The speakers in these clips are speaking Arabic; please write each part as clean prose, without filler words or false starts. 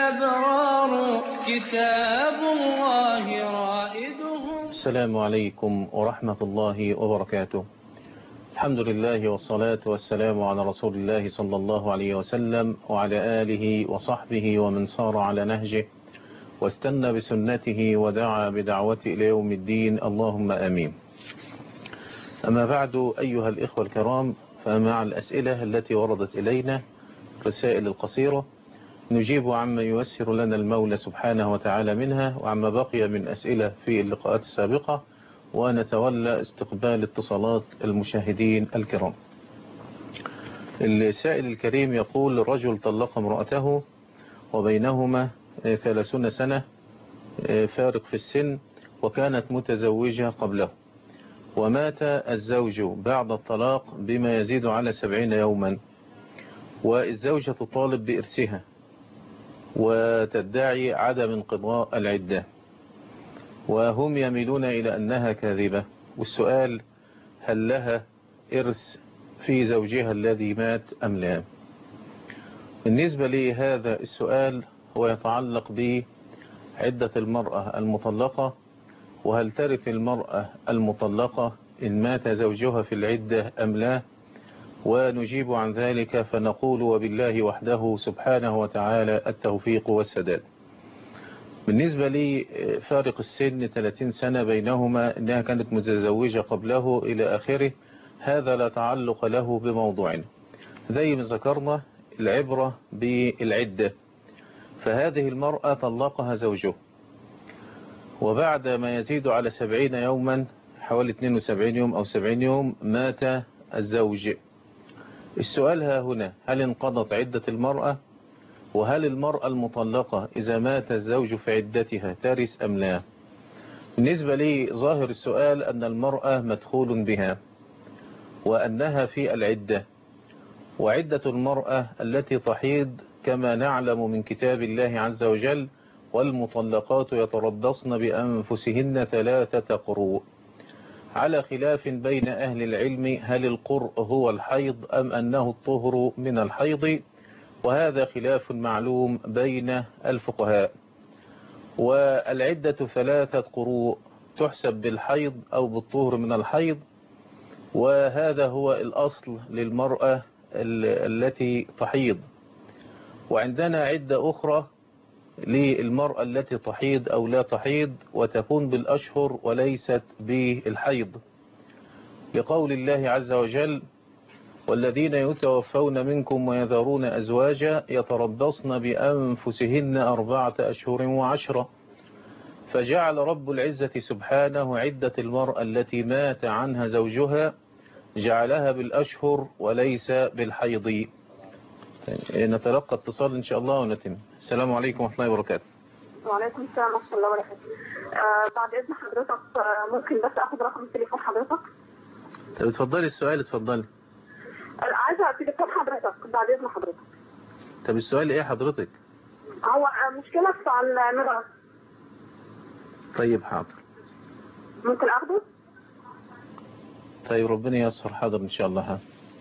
الأبرار كتاب الله رائدهم. السلام عليكم ورحمة الله وبركاته. الحمد لله والصلاة والسلام على رسول الله صلى الله عليه وسلم وعلى آله وصحبه ومن صار على نهجه واستنى بسنته ودعا بدعوته إلى يوم الدين، اللهم آمين. أما بعد أيها الإخوة الكرام، فمع الأسئلة التي وردت إلينا رسائل القصيرة نجيب عما ييسر لنا المولى سبحانه وتعالى منها، وعما بقي من أسئلة في اللقاءات السابقة، ونتولى استقبال اتصالات المشاهدين الكرام. السائل الكريم يقول: رجل طلق امرأته وبينهما 30 سنة فارق في السن، وكانت متزوجة قبله، ومات الزوج بعد الطلاق بما يزيد على 70 يوما، والزوجة تطالب بإرثها وتدعي عدم انقضاء العدة، وهم يميلون إلى أنها كاذبة. والسؤال: هل لها إرث في زوجها الذي مات أم لا؟ بالنسبة لي هذا السؤال هو يتعلق بعدة المرأة المطلقة، وهل ترث المرأة المطلقة إن مات زوجها في العدة أم لا، ونجيب عن ذلك فنقول: وبالله وحده سبحانه وتعالى التوفيق والسداد. بالنسبة لي فارق السن 30 سنة بينهما، إنها كانت متزوجة قبله إلى آخره، هذا لا تعلق له بموضوعنا. زي ما ذكرنا العبرة بالعدة، فهذه المرأة طلقها زوجه، وبعد ما يزيد على 70 يوما، حوالي 72 يوم أو 70 يوم، مات الزوج. السؤال ها هنا: هل انقضت عدة المرأة؟ وهل المرأة المطلقة إذا مات الزوج في عدتها ترث أم لا؟ بالنسبة لي ظاهر السؤال أن المرأة مدخول بها وأنها في العدة، وعدة المرأة التي تحيض كما نعلم من كتاب الله عز وجل: والمطلقات يتربصن بأنفسهن 3 قروء، على خلاف بين أهل العلم هل القرء هو الحيض أم أنه الطهر من الحيض، وهذا خلاف معلوم بين الفقهاء. والعدة 3 قروء تحسب بالحيض أو بالطهر من الحيض، وهذا هو الأصل للمرأة التي تحيض. وعندنا عدة أخرى للمرأة التي تحيض أو لا تحيض، وتكون بالأشهر وليست بالحيض، لقول الله عز وجل: والذين يتوفون منكم ويذرون أزواجا يتربصن بأنفسهن 4 أشهر و10. فجعل رب العزة سبحانه عدة المرأة التي مات عنها زوجها جعلها بالأشهر وليس بالحيض. نتلقى اتصال إن شاء الله ونتم. السلام عليكم ورحمة الله وبركاته. وعليكم السلام ورحمة الله وبركاته. بعد إذن حضرتك ممكن بس أخذ رقم تليفون حضرتك؟ طب اتفضلي السؤال، اتفضلي. عايزة تليفون حضرتك بعد إذن حضرتك. طب السؤال إيه حضرتك؟ هو مشكلة بتاع الميراث. طيب حاضر. ممكن أخده؟ طيب ربنا ييسر، حاضر إن شاء الله.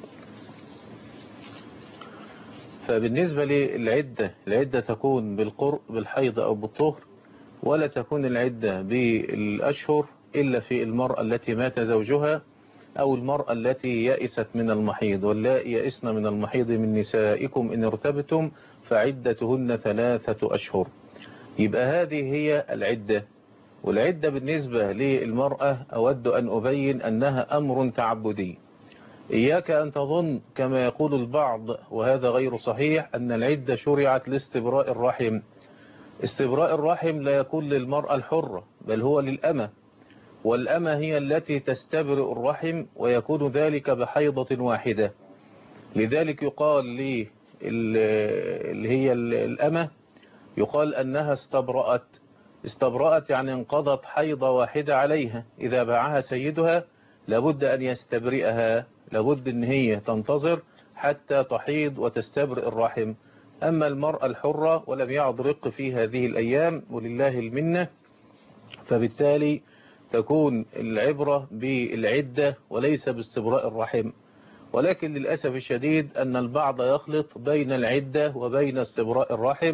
فبالنسبة للعدة تكون بالقرء بالحيض أو بالطهر، ولا تكون العدة بالأشهر إلا في المرأة التي مات زوجها أو المرأة التي يئست من المحيض. واللائي يئسن من المحيض من نسائكم إن ارتبتم فعدتهن 3 أشهر. يبقى هذه هي العدة. والعدة بالنسبة للمرأة أود أن أبين أنها أمر تعبدي. إياك أن تظن كما يقول البعض وهذا غير صحيح أن العدة شرعت لاستبراء الرحم. استبراء الرحم لا يكون للمرأة الحرة، بل هو للأمة، والأمة هي التي تستبرئ الرحم، ويكون ذلك بحيضة واحدة. لذلك يقال لي اللي هي الأمة يقال أنها استبرأت يعني انقضت حيضة واحدة عليها. إذا باعها سيدها لابد أن يستبرئها، لابد أن هي تنتظر حتى تحيض وتستبرئ الرحم. أما المرأة الحرة ولم يعد رق في هذه الأيام ولله المنة، فبالتالي تكون العبرة بالعدة وليس باستبراء الرحم. ولكن للأسف الشديد أن البعض يخلط بين العدة وبين استبراء الرحم،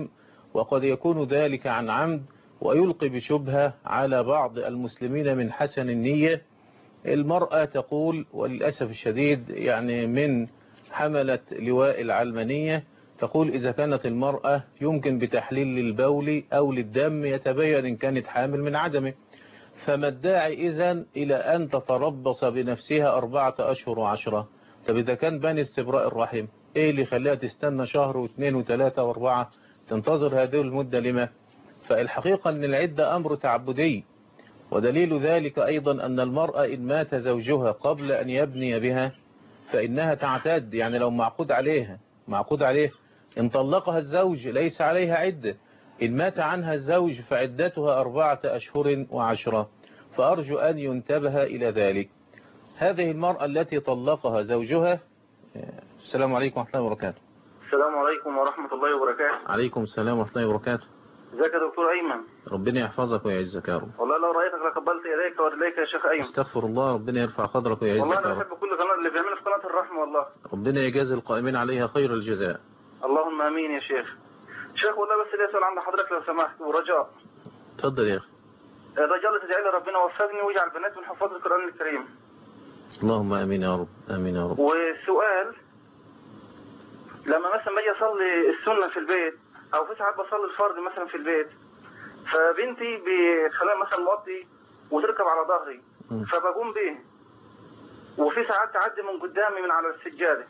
وقد يكون ذلك عن عمد، ويلقي بشبهة على بعض المسلمين من حسن النية. المرأة تقول وللأسف الشديد يعني من حملة لواء العلمانية، تقول إذا كانت المرأة يمكن بتحليل للبول أو للدم يتبين إن كانت حامل من عدمه، فما الداعي إذن إلى أن تتربص بنفسها 4 أشهر و10؟ طب إذا كان بني استبراء الرحم، إيه اللي خلاها تستنى شهر واثنين وثلاثة واربعة؟ تنتظر هذه المدة لما؟ فالحقيقة أن العدة أمر تعبدي، ودليل ذلك أيضا أن المرأة إن مات زوجها قبل أن يبني بها فإنها تعتد. يعني لو معقود عليه إن طلقها الزوج ليس عليها عدة، إن مات عنها الزوج فعدتها 4 أشهر و10. فأرجو أن ينتبه إلى ذلك. هذه المرأة التي طلقها زوجها. السلام عليكم ورحمة الله وبركاته. السلام عليكم ورحمة الله وبركاته. عليكم السلام ورحمة الله وبركاته. ازيك يا دكتور أيمن؟ ربنا يحفظك ويعزك يا رب. والله لو رأيتك لقبلت إليك ورجليك يا شيخ أيمن. استغفر الله، ربنا يرفع قدرك ويعزك والله يا أنا رب. بحب كل قناة اللي بيعملوا في قناة الرحمة والله. ربنا يجازي القائمين عليها خير الجزاء. اللهم آمين يا شيخ. شيخ والله بس لي سؤال عند حضرتك لو سمحت ورجاء. اتفضل يا أخي. الرجاء اللي تدعي لي ربنا وفقني ويجعل بنات من حفاظ القرآن الكريم. اللهم آمين يا رب، آمين يا رب. وسؤال، لما مثلا باجي أصلي السنة في البيت أو في ساعات بصلي الفرض مثلا في البيت، فبنتي بخلال مثلا موطي وتركب على ظهري فبقوم بيه، وفي ساعات تعدي من قدامي من على السجادة.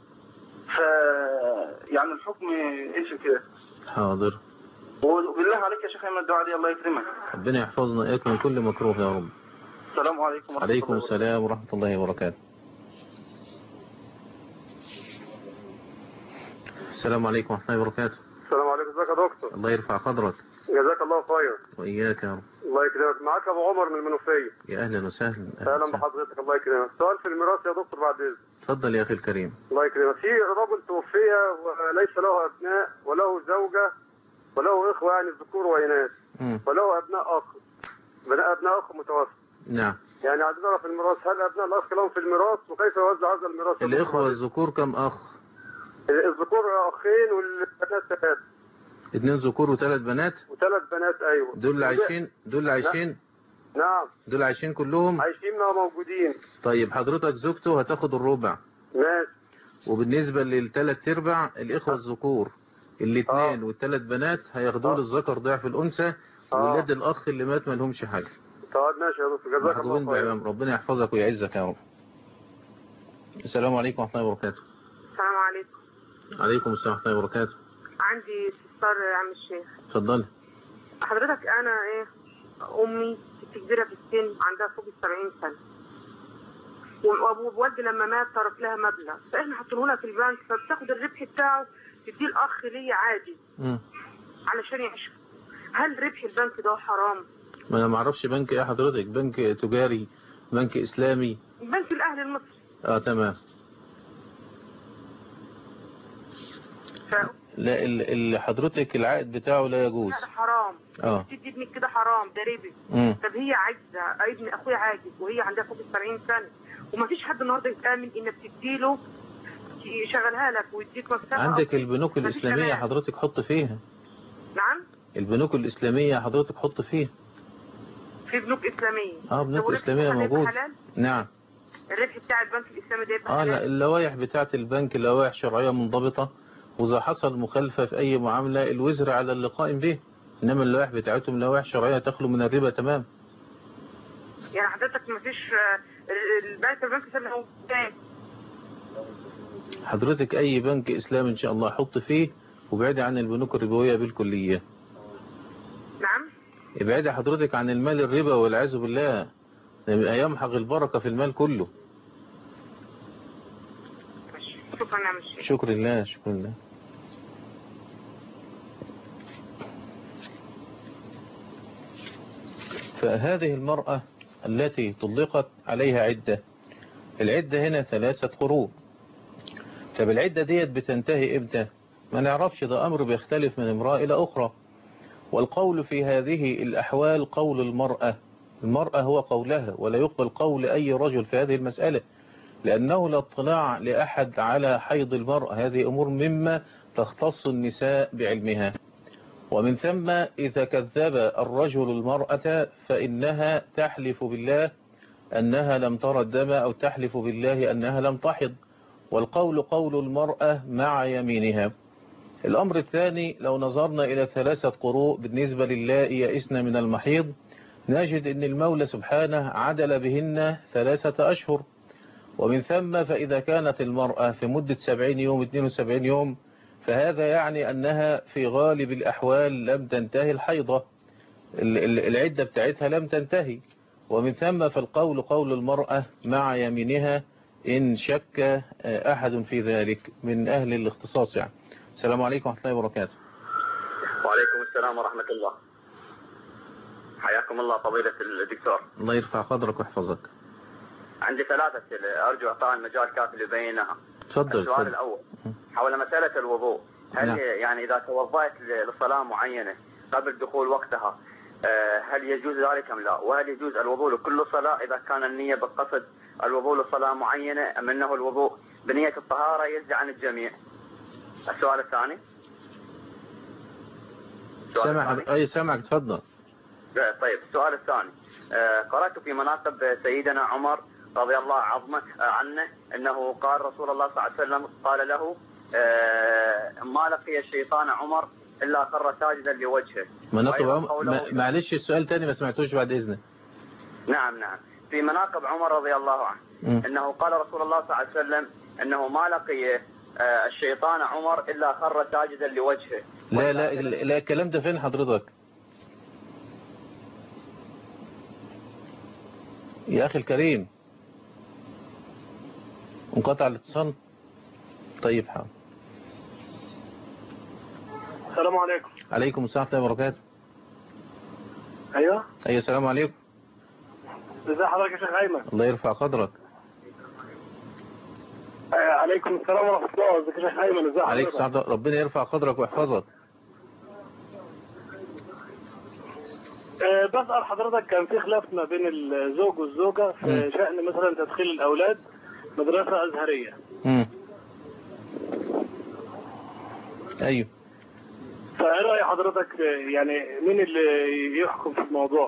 يعني الحكم ايش كده؟ حاضر. وبالله عليك يا شيخ من الدعاء دي الله يكرمك. ربنا يحفظنا إياك من كل مكروه يا رب. السلام عليكم ورحمة عليكم الله السلام ورحمة الله وبركاته. السلام عليكم ورحمة الله وبركاته. السلام عليكم. ازيك يا دكتور؟ الله يرفع قدرك. جزاك الله خير. وإياك يا رب. الله يكرمك. معاك ابو عمر من المنوفيه. يا أهلا وسهلا. اهلا بحضرتك. الله يكرمك. سؤال في الميراث يا دكتور بعد اذنك. اتفضل يا أخي الكريم. الله يكرمك. في رجل توفي وليس له ابناء وله زوجه وله اخوه يعني ذكور واناث وله ابناء اخ متوفى. نعم. يعني عايزين نعرف الميراث، هل ابناء الاخ لهم في الميراث وكيف يوزع هذا الميراث؟ الإخوة الذكور كم أخ؟ الذكور اخين والبنات 3. 2 ذكور و3 بنات. و3 بنات ايوه. دول عايشين. نعم. دول عايشين كلهم. عايشين موجودين. طيب حضرتك زوجته هتاخد الربع. ماشي. وبالنسبة لل3/4 الإخوة الذكور 2 وال3 بنات هياخدوا للذكر ضعف الأنثى. ولاد الأخ اللي مات ما لهمش حاجة. طيب ماشي يا دكتور. جزاك الله خير. ربنا يحفظك ويعزك يا رب. السلام عليكم ورحمة الله وبركاته. السلام عليكم. عليكم السلام ورحمة الله وبركاته. عندي استفسار يا عم الشيخ. اتفضلي. حضرتك انا امي كبيره في السن عندها فوق ال70 سنه، ووالدي لما مات ترك لها مبلغ، فاحنا حاطينه لها في البنك، فبتاخد الربح بتاعه تديه الاخ ليا عادي علشان يعيش. هل ربح البنك ده حرام؟ ما انا ما اعرفش بنك ايه حضرتك، بنك تجاري، بنك اسلامي؟ البنك الاهلي المصري. تمام. لا اللي حضرتك العائد بتاعه لا يجوز. لا حرام. تدي ابنك كده حرام، ده ربا. طب هي عاجزه، ابن اخويا عاجز وهي عندها فوق ال70 سنه، ومفيش حد النهارده يتامن انك تديله يشغلها لك ويديك مكسبها. عندك البنوك الاسلاميه حضرتك حط فيها. نعم. البنوك الاسلاميه حضرتك حط فيها. في بنوك اسلاميه. بنوك اسلاميه موجود. نعم. الربح بتاع البنك الاسلامي ده يبقى لا اللوائح بتاعت البنك لوائح شرعيه منضبطه، واذا حصل مخالفه في اي معامله الوزر على اللي قائم به، انما اللوائح بتاعتهم لوائح شرعيه تخلو من الربا تمام. يعني حضرتك مفيش البنك الاسلامي موجود. حضرتك اي بنك اسلامي ان شاء الله حط فيه، وابعدي عن البنوك الربويه بالكليه. نعم. ابعدي حضرتك عن المال الربا والعياذ بالله، يمحق البركه في المال كله. شكرا يا مشي. شكر الله. شكر الله. فهذه المرأة التي طلقت عليها عدة، العدة هنا 3 قروء. طب العدة ديت بتنتهي امتى؟ ما نعرفش، ده أمر بيختلف من امرأة إلى أخرى. والقول في هذه الأحوال قول المرأة هو قولها، ولا يقبل قول أي رجل في هذه المسألة، لأنه لا اطلاع لأحد على حيض المرأة. هذه أمور مما تختص النساء بعلمها. ومن ثم إذا كذب الرجل المرأة فإنها تحلف بالله أنها لم ترى الدم أو تحلف بالله أنها لم تحض، والقول قول المرأة مع يمينها. الأمر الثاني، لو نظرنا إلى 3 قروء بالنسبة لله يئسن من المحيض، نجد أن المولى سبحانه عدل بهن 3 أشهر. ومن ثم فإذا كانت المرأة في مدة 70 يوم 72 يوم فهذا يعني أنها في غالب الأحوال لم تنتهي الحيضة، العدة بتاعتها لم تنتهي. ومن ثم فالقول قول المرأة مع يمينها إن شك أحد في ذلك من أهل الاختصاص يعني. السلام عليكم ورحمة الله وبركاته. وعليكم السلام ورحمة الله. حياكم الله فضيلة الدكتور. الله يرفع قدرك ويحفظك. عندي 3 أسئلة أرجو إعطاء المجال كافي لبينها. تفضل. السؤال الأول حول مسألة الوضوء، هل يعني إذا توضأت لصلاة معينة قبل دخول وقتها هل يجوز ذلك أم لا؟ وهل يجوز الوضوء لكل صلاة إذا كان النية بقصد الوضوء لصلاة معينة أم أنه الوضوء بنية الطهارة يجزي عن الجميع؟ السؤال الثاني. سامعك تفضل. طيب السؤال الثاني، قرأت في مناقب سيدنا عمر رضي الله عنه أنه قال رسول الله صلى الله عليه وسلم قال له ما لقي الشيطان عمر إلا خر ساجدا لوجهه. معلش السؤال تاني ما سمعتوش بعد إذنك. نعم في مناقب عمر رضي الله عنه أنه قال رسول الله صلى الله عليه وسلم أنه ما لقي الشيطان عمر إلا خر ساجدا لوجهه. لا الكلام ده فين حضرتك يا أخي الكريم؟ انقطع الاتصال. طيب حاضر. السلام عليكم. عليكم السلام ورحمة الله وبركاته. ايوه السلام عليكم. ازي حضرتك يا شيخ ايمن؟ الله يرفع قدرك. عليكم السلام ورحمه الله. ازيك يا شيخ ايمن؟ ازي حضرتك؟ عليكم السلام، ربنا يرفع قدرك ويحفظك. بسأل حضرتك، كان في خلاف ما بين الزوج والزوجة في شأن مثلا تدخيل الأولاد مدرسة أزهرية. أيوه. فإيه رأي حضرتك يعني مين اللي يحكم في الموضوع؟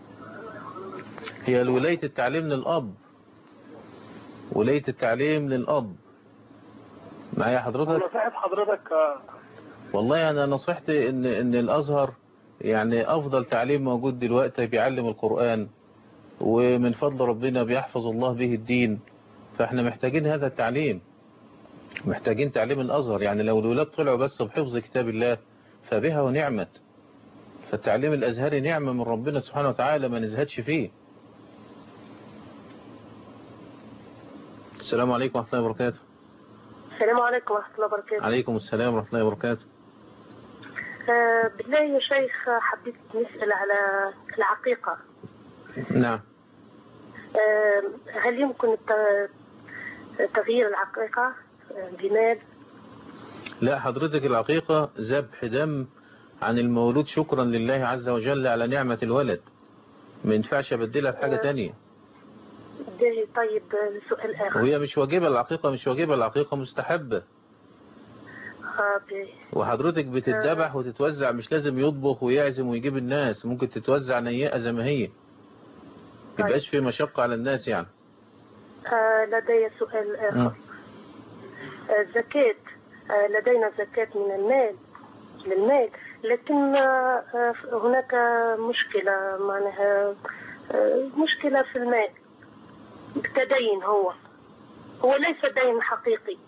هي ولاية التعليم للأب. ولاية التعليم للأب. معايا حضرتك؟ نصيحة حضرتك. والله أنا نصيحتي إن الأزهر يعني أفضل تعليم موجود دلوقتي، بيعلم القرآن ومن فضل ربنا بيحفظ الله به الدين، فإحنا محتاجين هذا التعليم، محتاجين تعليم الأزهر. يعني لو الولاد طلعوا بس بحفظ كتاب الله فبها ونعمت، فالتعليم الأزهري نعمة من ربنا سبحانه وتعالى ما نزهدش فيه. السلام عليكم ورحمة الله وبركاته. السلام عليكم ورحمة الله وبركاته. عليكم السلام ورحمة الله وبركاته. بالله يا شيخ، حبيت نسأل على العقيقة. نعم. هل يمكن تغيير العقيقة بمال؟ لا حضرتك، العقيقة ذبح دم عن المولود شكرا لله عز وجل على نعمة الولد، ما ينفعش أبدلها بحاجة تانية. طيب سؤال آخر. وهي مش واجبة العقيقة، مش واجبة العقيقة، مستحبة. وحضرتك بتتذبح وتتوزع، مش لازم يطبخ ويعزم ويجيب الناس، ممكن تتوزع نيئة زي ما هي، ميبقاش في مشقة على الناس يعني. لدي سؤال آخر. الزكاة، لدينا زكاة من المال للمال، لكن هناك مشكلة، معناها مشكلة في المال كدين، هو ليس دين حقيقي.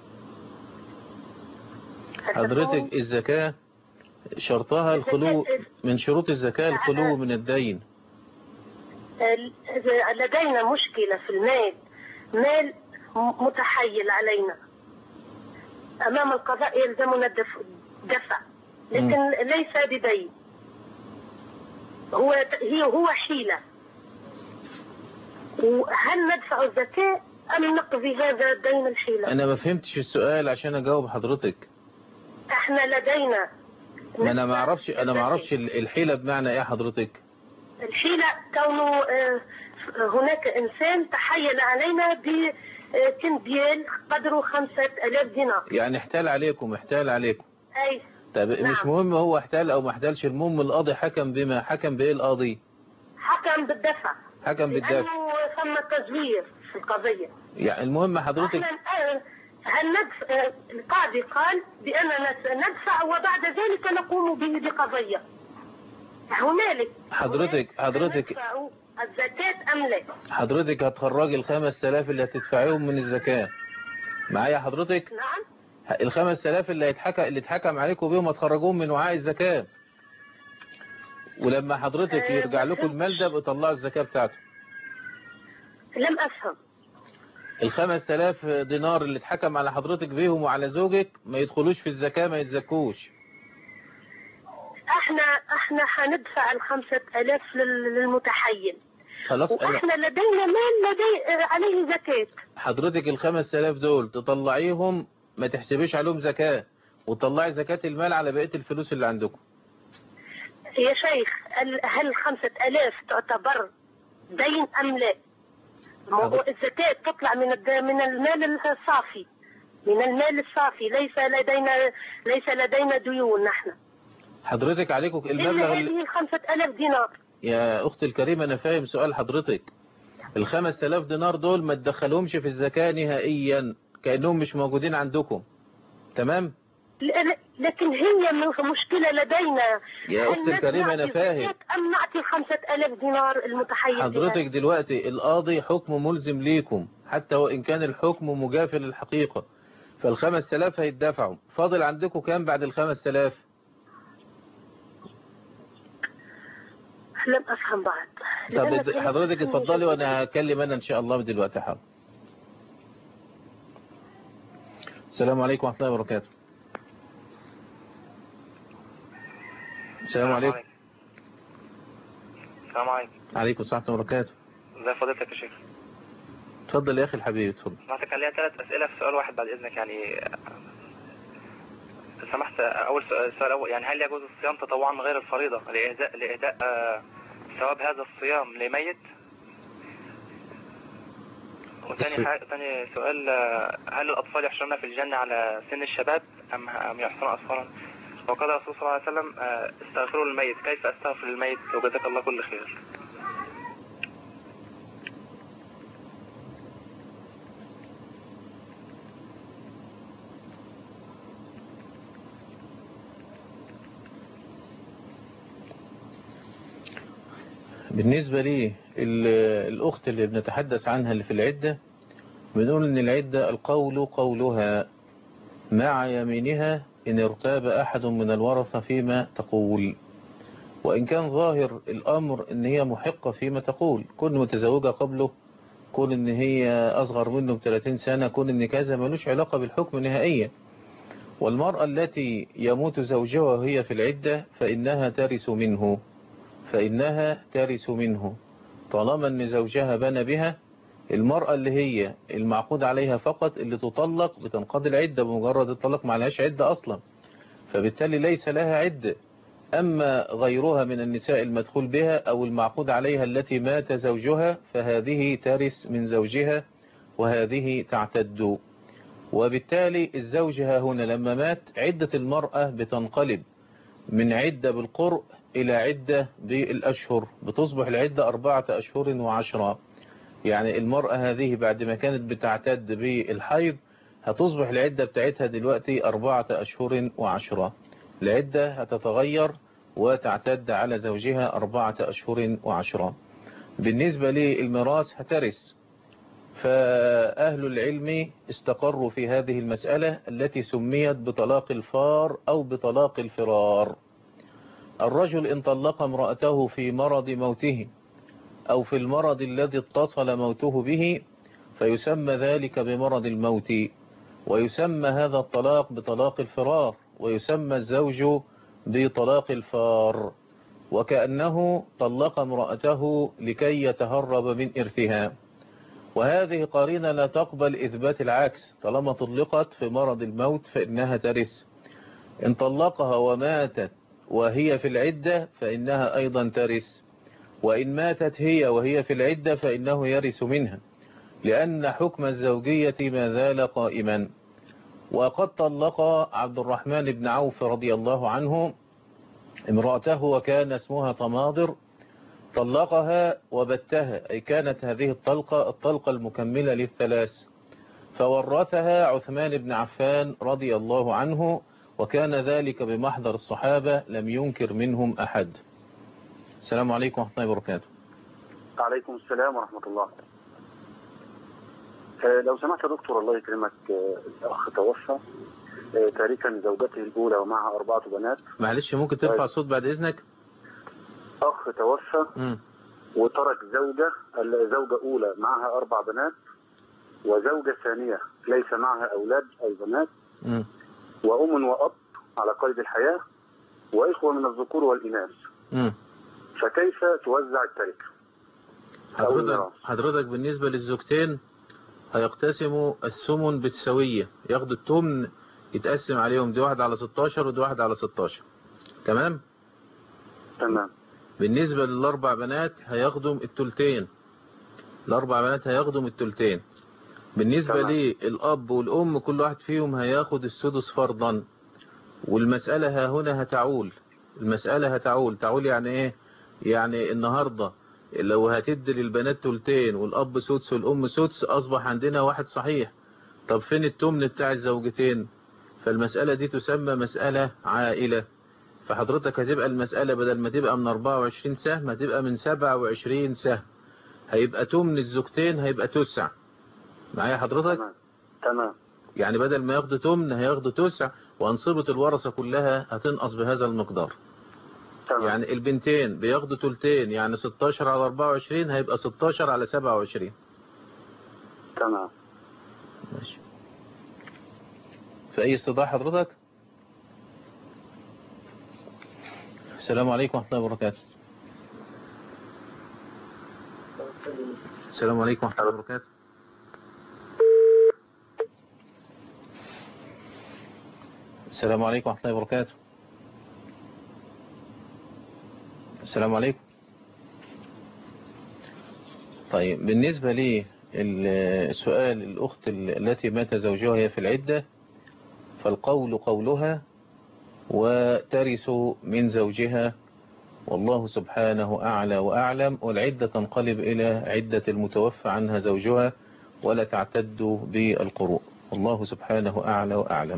حضرتك الزكاة شرطها الخلو من شروط الزكاة، الخلو من الدين. لدينا مشكلة في المال، مال متحيل علينا، أمام القضاء يلزمنا الدفع، لكن ليس بدين، هو حيلة. هل ندفع الزكاة أم نقضي هذا الدين الحيلة؟ أنا ما فهمتش السؤال عشان أجاوب حضرتك. احنا لدينا أنا ما أعرفش الحيلة بمعنى إيه حضرتك؟ الحيلة كونه هناك إنسان تحيل علينا بكنديال قدره 5000 دينار. يعني احتال عليكم. أي. طب مش مهم هو احتال او ما احتالش، المهم القاضي حكم بما حكم بايه القاضي؟ حكم بالدفع. حكم بالدفع. لأنه ثم تزوير في القضية. يعني المهم حضرتك هل ندفع؟ القاضي قال بأننا ندفع وبعد ذلك نقوم بقضية. هنالك حضرتك الزكاة أم لا؟ حضرتك هتخرجي ال5000 اللي هتدفعيهم من الزكاة معايا حضرتك؟ نعم. ال5000 اللي اتحكم عليكم بيهم هتخرجوهم من وعاء الزكاة، ولما حضرتك يرجع لكم المال ده بيطلعوا الزكاة بتاعته. لم أفهم. ال5000 دينار اللي اتحكم على حضرتك بيهم وعلى زوجك ما يدخلوش في الزكاة، ما يتزكوش. احنا هندفع ال5000 للمتحيل. خلاص. واحنا لدينا مال عليه زكاة. حضرتك ال5000 دول تطلعيهم، ما تحسبيش عليهم زكاة، وتطلعي زكاة المال على بقية الفلوس اللي عندكم. يا شيخ هل 5000 تعتبر دين أم لا؟ موضوع الزكاة تطلع من المال الصافي، من المال الصافي، ليس لدينا ديون نحن. حضرتك عليكم المبلغ هذه 5000 دينار. يا أختي الكريمة أنا فاهم سؤال حضرتك. ال5000 دينار دول ما تدخلهمش في الزكاة نهائيا، كأنهم مش موجودين عندكم. تمام؟ لكن هي مشكلة لدينا. يا أختي الكريمة أنا فاهم. أم نعطي 5000 دينار المتحيل؟ حضرتك دلوقتي القاضي حكم ملزم ليكم حتى وإن كان الحكم مجافل للحقيقة، فال5000 هيدفعوا. فاضل عندكم كام بعد ال5000؟ لم أفهم بعد. طب حضرتك اتفضلي وأنا هكلم أنا إن شاء الله دلوقتي. حاضر. السلام عليكم ورحمة الله وبركاته. السلام عليكم. السلام عليكم. عليكم السلام ورحمة الله وبركاته. ازي فضيلتك يا شيخ؟ اتفضل يا أخي الحبيب اتفضل. سمحتك كان ليا 3 أسئلة في سؤال واحد بعد إذنك يعني. سمحت أول سؤال يعني هل يجوز الصيام تطوعا غير الفريضة لإهداء ثواب هذا الصيام لميت؟ ثاني سؤال هل الأطفال يحشرون في الجنة على سن الشباب أم يحصلون أطفالا؟ وقال الرسول صلى الله عليه وسلم استغفروا للميت، كيف أستغفر للميت؟ وجزاك الله كل خير. بالنسبة لي الأخت اللي بنتحدث عنها اللي في العدة، بنقول إن العدة القول قولها مع يمينها إن ارتاب أحد من الورثة فيما تقول، وإن كان ظاهر الأمر إن هي محقة فيما تقول، كون متزوجة قبله، كون إن هي أصغر منه ب30 سنة، كون إن كذا، ملوش علاقة بالحكم نهائيا. والمرأة التي يموت زوجها وهي في العدة فإنها ترث منه طالما أن زوجها بنى بها. المرأة اللي هي المعقود عليها فقط اللي تطلق بتنقضي العدة بمجرد الطلاق، ما لهاش عدة أصلا، فبالتالي ليس لها عدة. أما غيرها من النساء المدخول بها أو المعقود عليها التي مات زوجها فهذه ترث من زوجها وهذه تعتد. وبالتالي الزوج هنا لما مات عدة المرأة بتنقلب من عدة بالقرء إلى عدة بالأشهر، بتصبح العدة 4 أشهر و10. يعني المرأة هذه بعد ما كانت بتعتد بالحيض هتصبح العدة بتاعتها دلوقتي 4 أشهر و10. العدة هتتغير وتعتد على زوجها 4 أشهر و10. بالنسبة للميراث هترث. فأهل العلم استقروا في هذه المسألة التي سميت بطلاق الفار أو بطلاق الفرار. الرجل إن طلق امرأته في مرض موته أو في المرض الذي اتصل موته به فيسمى ذلك بمرض الموت، ويسمى هذا الطلاق بطلاق الفرار، ويسمى الزوج بطلاق الفار، وكأنه طلق امرأته لكي يتهرب من إرثها. وهذه قرينة لا تقبل إثبات العكس، طالما طلقت في مرض الموت فإنها ترث. إن طلقها وماتت وهي في العدة فإنها أيضا ترث، وإن ماتت هي وهي في العدة فإنه يرث منها، لأن حكم الزوجية ما زال قائما. وقد طلق عبد الرحمن بن عوف رضي الله عنه امرأته وكان اسمها طماضر، طلقها وبتها، أي كانت هذه الطلقة المكملة للثلاث، فورثها عثمان بن عفان رضي الله عنه، وكان ذلك بمحضر الصحابة لم ينكر منهم أحد. السلام عليكم ورحمة الله وبركاته. عليكم السلام ورحمة الله. لو سمحت يا دكتور الله يكرمك، الأخ توفى تاركا زوجته الأولى ومعها 4 بنات. معلش ممكن ترفع الصوت بعد إذنك؟ أخ توفى وترك زوجة أولى معها 4 بنات، وزوجة ثانية ليس معها أولاد أي بنات، وأم وأب على قيد الحياة، وإخوة من الذكور والإناث. فكيف توزع التركة؟ حضرتك بالنسبة للزوجتين هيقتسموا الثمن بالسوية، ياخدوا الثمن يتقسم عليهم، دي واحد على 16 ودي واحد على 16. تمام؟ تمام. بالنسبة لل4 بنات هياخدوا الثلثين، ال4 بنات هياخدوا الثلثين. بالنسبة للأب والأم كل واحد فيهم هياخد السدس فرضا. والمسألة ها هنا هتعول، المسألة تعول يعني ايه؟ يعني النهاردة لو هتدي للبنات ثلثين والأب سدس والأم سدس أصبح عندنا واحد صحيح. طب فين التمن بتاع الزوجتين؟ فالمسألة دي تسمى مسألة عائلة. فحضرتك هتبقى المسألة بدل ما تبقى من 24 سهم هتبقى من 27 سهم، هيبقى تمن الزوجتين هيبقى 9. معايا حضرتك؟ تمام. يعني بدل ما ياخدوا تمن هياخدوا 9، وأنصبة الورثة كلها هتنقص بهذا المقدار. تمام. يعني البنتين بياخدوا ثلثين، يعني 16 على 24 هيبقى 16 على 27. تمام. ماشي. في أي استضاح حضرتك؟ السلام عليكم ورحمة الله وبركاته. السلام عليكم ورحمة الله وبركاته. السلام عليكم ورحمة الله وبركاته. السلام عليكم. طيب بالنسبة لي السؤال الأخت التي مات زوجها هي في العدة، فالقول قولها وترث من زوجها، والله سبحانه أعلى وأعلم، والعدة تنقلب إلى عدة المتوفى عنها زوجها ولا تعتد بالقروء، والله سبحانه أعلى وأعلم.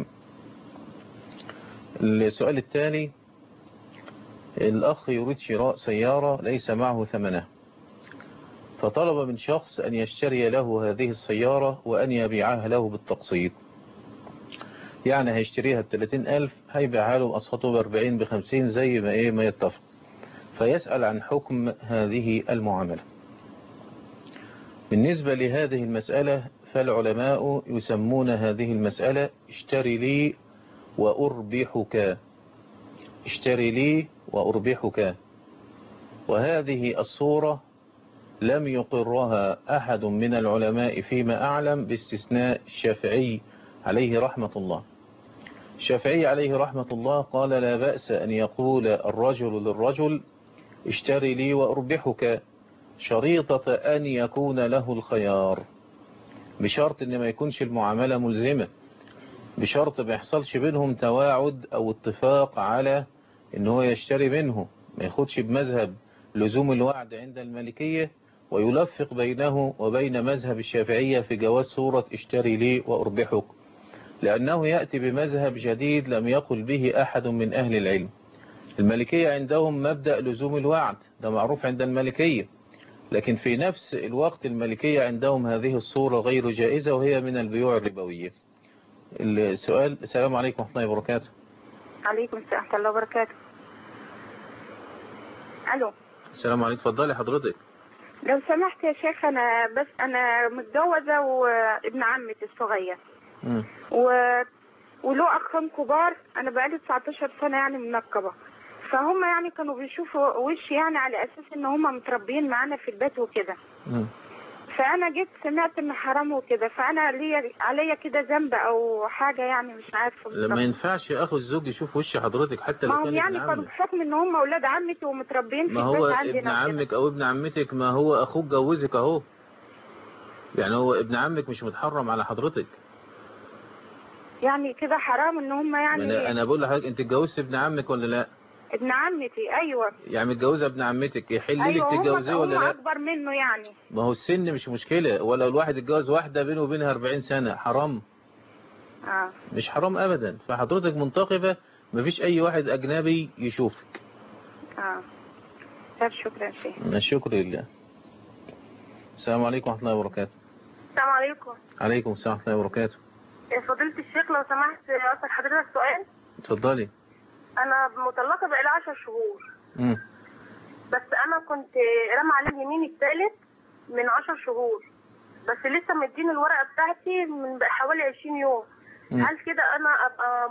السؤال التالي، الأخ يريد شراء سيارة ليس معه ثمنها، فطلب من شخص أن يشتري له هذه السيارة وأن يبيعها له بالتقسيط، يعني هيشتريها ب30,000 هيبيعها له بأسخطه ب40 ب50 زي ما يتفق. فيسأل عن حكم هذه المعاملة. بالنسبة لهذه المسألة فالعلماء يسمون هذه المسألة اشتري لي وأربحك، اشتري لي وأربحك. وهذه الصورة لم يقرها أحد من العلماء فيما أعلم باستثناء الشافعي عليه رحمة الله. الشافعي عليه رحمة الله قال لا بأس أن يقول الرجل للرجل اشتري لي وأربحك، شريطة أن يكون له الخيار، بشرط أن ما يكونش المعاملة ملزمة، بشرط ما يحصلش بينهم تواعد أو اتفاق على أنه هو يشتري منه، ما ياخدش بمذهب لزوم الوعد عند المالكية ويلفق بينه وبين مذهب الشافعية في جواز صورة اشتري لي وأربحك، لأنه يأتي بمذهب جديد لم يقل به أحد من أهل العلم. المالكية عندهم مبدأ لزوم الوعد، ده معروف عند المالكية، لكن في نفس الوقت المالكية عندهم هذه الصورة غير جائزة وهي من البيوع الربوية. السؤال، السلام عليكم ورحمة الله وبركاته. عليكم السلام ورحمة الله وبركاته. ألو. السلام عليكم، اتفضلي حضرتك. لو سمحت يا شيخ، أنا متجوزة وابن عمتي الصغير وله أخوان كبار، أنا بقالي 19 سنة يعني منقبة، فهم يعني كانوا بيشوفوا وشي يعني على أساس إن هم متربيين معانا في البيت وكده. فأنا جيت سمعت إن حرام وكده، فأنا عليا كده ذنب أو حاجة يعني مش عارفة. ما ينفعش أخو الزوج يشوف وش حضرتك حتى لو كان ابن عمك. يعني كانوا بحكم إن هم أولاد عمتي ومتربيين في البيت عندنا. ما هو ابن عمك أو ابن عمتك، ما هو أخوك جوزك أهو، يعني هو ابن عمك مش متحرم على حضرتك. يعني كده حرام ان هم يعني. انا بقول لحضرتك انت اتجوزت ابن عمك ولا لا؟ ابن عمتي. ايوه. يعني متجوزه ابن عمتك، يحل لك أيوة تتجوزيه ولا لا؟ هم اكبر منه يعني. ما هو السن مش مشكله، ولو الواحد اتجوز واحده بينه وبينها 40 سنه حرام؟ مش حرام ابدا. فحضرتك منتقبه، مفيش اي واحد اجنبي يشوفك. طب شكرا شيخ. الشكر لله. السلام عليكم ورحمه الله وبركاته. السلام عليكم. عليكم السلام ورحمه الله وبركاته. فضيلة الشيخ لو سمحت اسال حضرتك سؤال. اتفضلي. انا مطلقه بقالي 10 شهور. بس انا كنت رامي عليه اليمين الثالث من 10 شهور، بس لسه مدين الورقه بتاعتي من حوالي 20 يوم. هل كده انا ابقى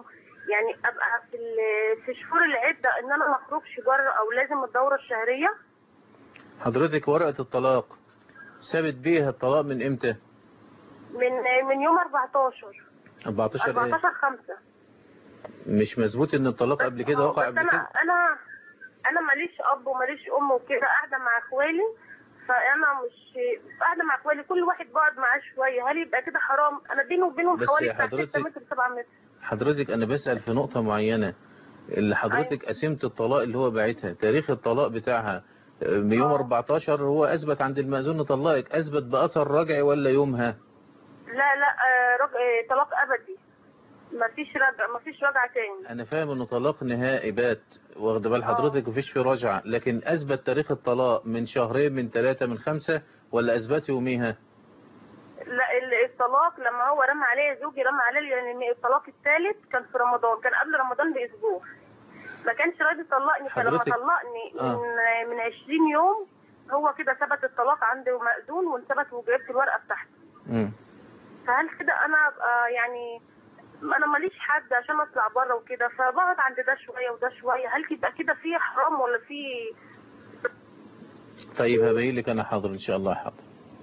في شهور العده ان انا ما اخرجش بره او لازم الدوره الشهريه؟ حضرتك ورقه الطلاق ثابت بيها الطلاق من امتى؟ من يوم 14 5. مش مظبوط ان الطلاق قبل كده وقع قبل كده؟ انا ماليش اب وماليش ام وكده، قاعده مع اخوالي، فانا مش قاعده مع اخوالي، كل واحد بقعد معاه شويه. هل يبقى كده حرام؟ انا بيني وبينهم حوالي 6 متر 7 متر. حضرتك انا بسأل في نقطة معينة. اللي حضرتك قسمت الطلاق اللي هو باعتها، تاريخ الطلاق بتاعها يوم 14 هو اثبت عند المأذون طلقك، اثبت باثر رجعي ولا يومها؟ لا طلاق ابدي، مفيش رجعه تاني. انا فاهم انه طلاق نهائي بات، واخد بال حضرتك، مفيش فيه رجعه، لكن اثبت تاريخ الطلاق من شهرين من 3 من 5 ولا اثبت يوميها؟ لا الطلاق لما هو رمى عليه زوجي، رمى عليه يعني الطلاق الثالث كان في رمضان، كان قبل رمضان باسبوع، ما كانش راضي يطلقني. فلما طلقني من 20 يوم هو كده ثبت الطلاق عنده مأذون وانثبت وجبت الورقه بتاعتي. فهل كده انا ابقى يعني انا ماليش حد عشان اطلع بره وكده، فبقعد عند ده شويه وده شويه، هل يبقى كده في حرام ولا في؟ طيب هبين لك انا حاضر ان شاء الله. حاضر.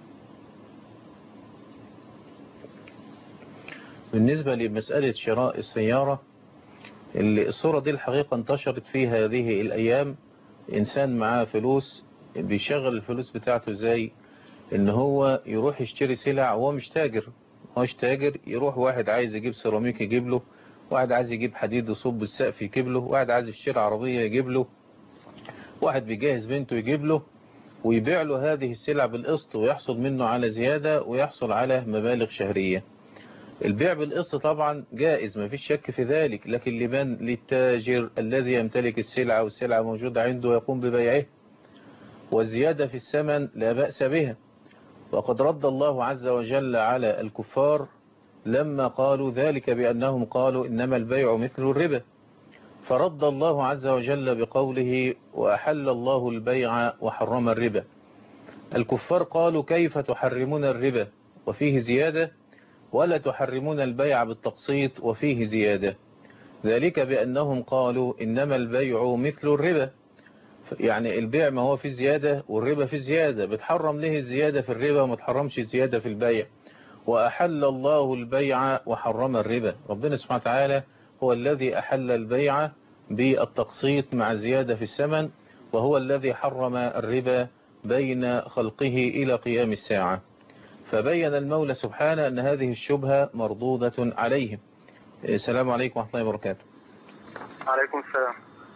بالنسبة لمسألة شراء السيارة، اللي الصورة دي الحقيقة انتشرت في هذه الأيام. إنسان معاه فلوس بيشغل الفلوس بتاعته ازاي؟ إن هو يروح يشتري سلع، وهو مش تاجر، يروح واحد عايز يجيب سيراميك يجيب له، واحد عايز يجيب حديد يصب السقف يجيب له، واحد عايز يشتري عربية يجيب له، واحد بيجهز بنته يجيب له، ويبيع له هذه السلع بالقسط ويحصل منه على زيادة ويحصل على مبالغ شهرية. البيع بالقسط طبعا جائز، ما فيش شك في ذلك، لكن لمن؟ للتاجر الذي يمتلك السلعة والسلعة موجودة عنده ويقوم ببيعه. والزيادة في الثمن لا بأس بها، وقد رد الله عز وجل على الكفار لما قالوا ذلك بأنهم قالوا إنما البيع مثل الربا، فرد الله عز وجل بقوله وأحل الله البيع وحرم الربا. الكفار قالوا كيف تحرمون الربا وفيه زيادة ولا تحرمون البيع بالتقسيط وفيه زيادة؟ ذلك بأنهم قالوا إنما البيع مثل الربا، يعني البيع ما هو في زيادة والربا في زيادة، بتحرم له الزيادة في الربا وما تحرمش الزيادة في البيع. وأحل الله البيع وحرم الربا، ربنا سبحانه وتعالى هو الذي أحل البيع بالتقسيط مع زيادة في الثمن، وهو الذي حرم الربا بين خلقه إلى قيام الساعة. فبين المولى سبحانه أن هذه الشبهة مردودة عليهم. السلام عليكم ورحمة الله وبركاته. عليكم السلام.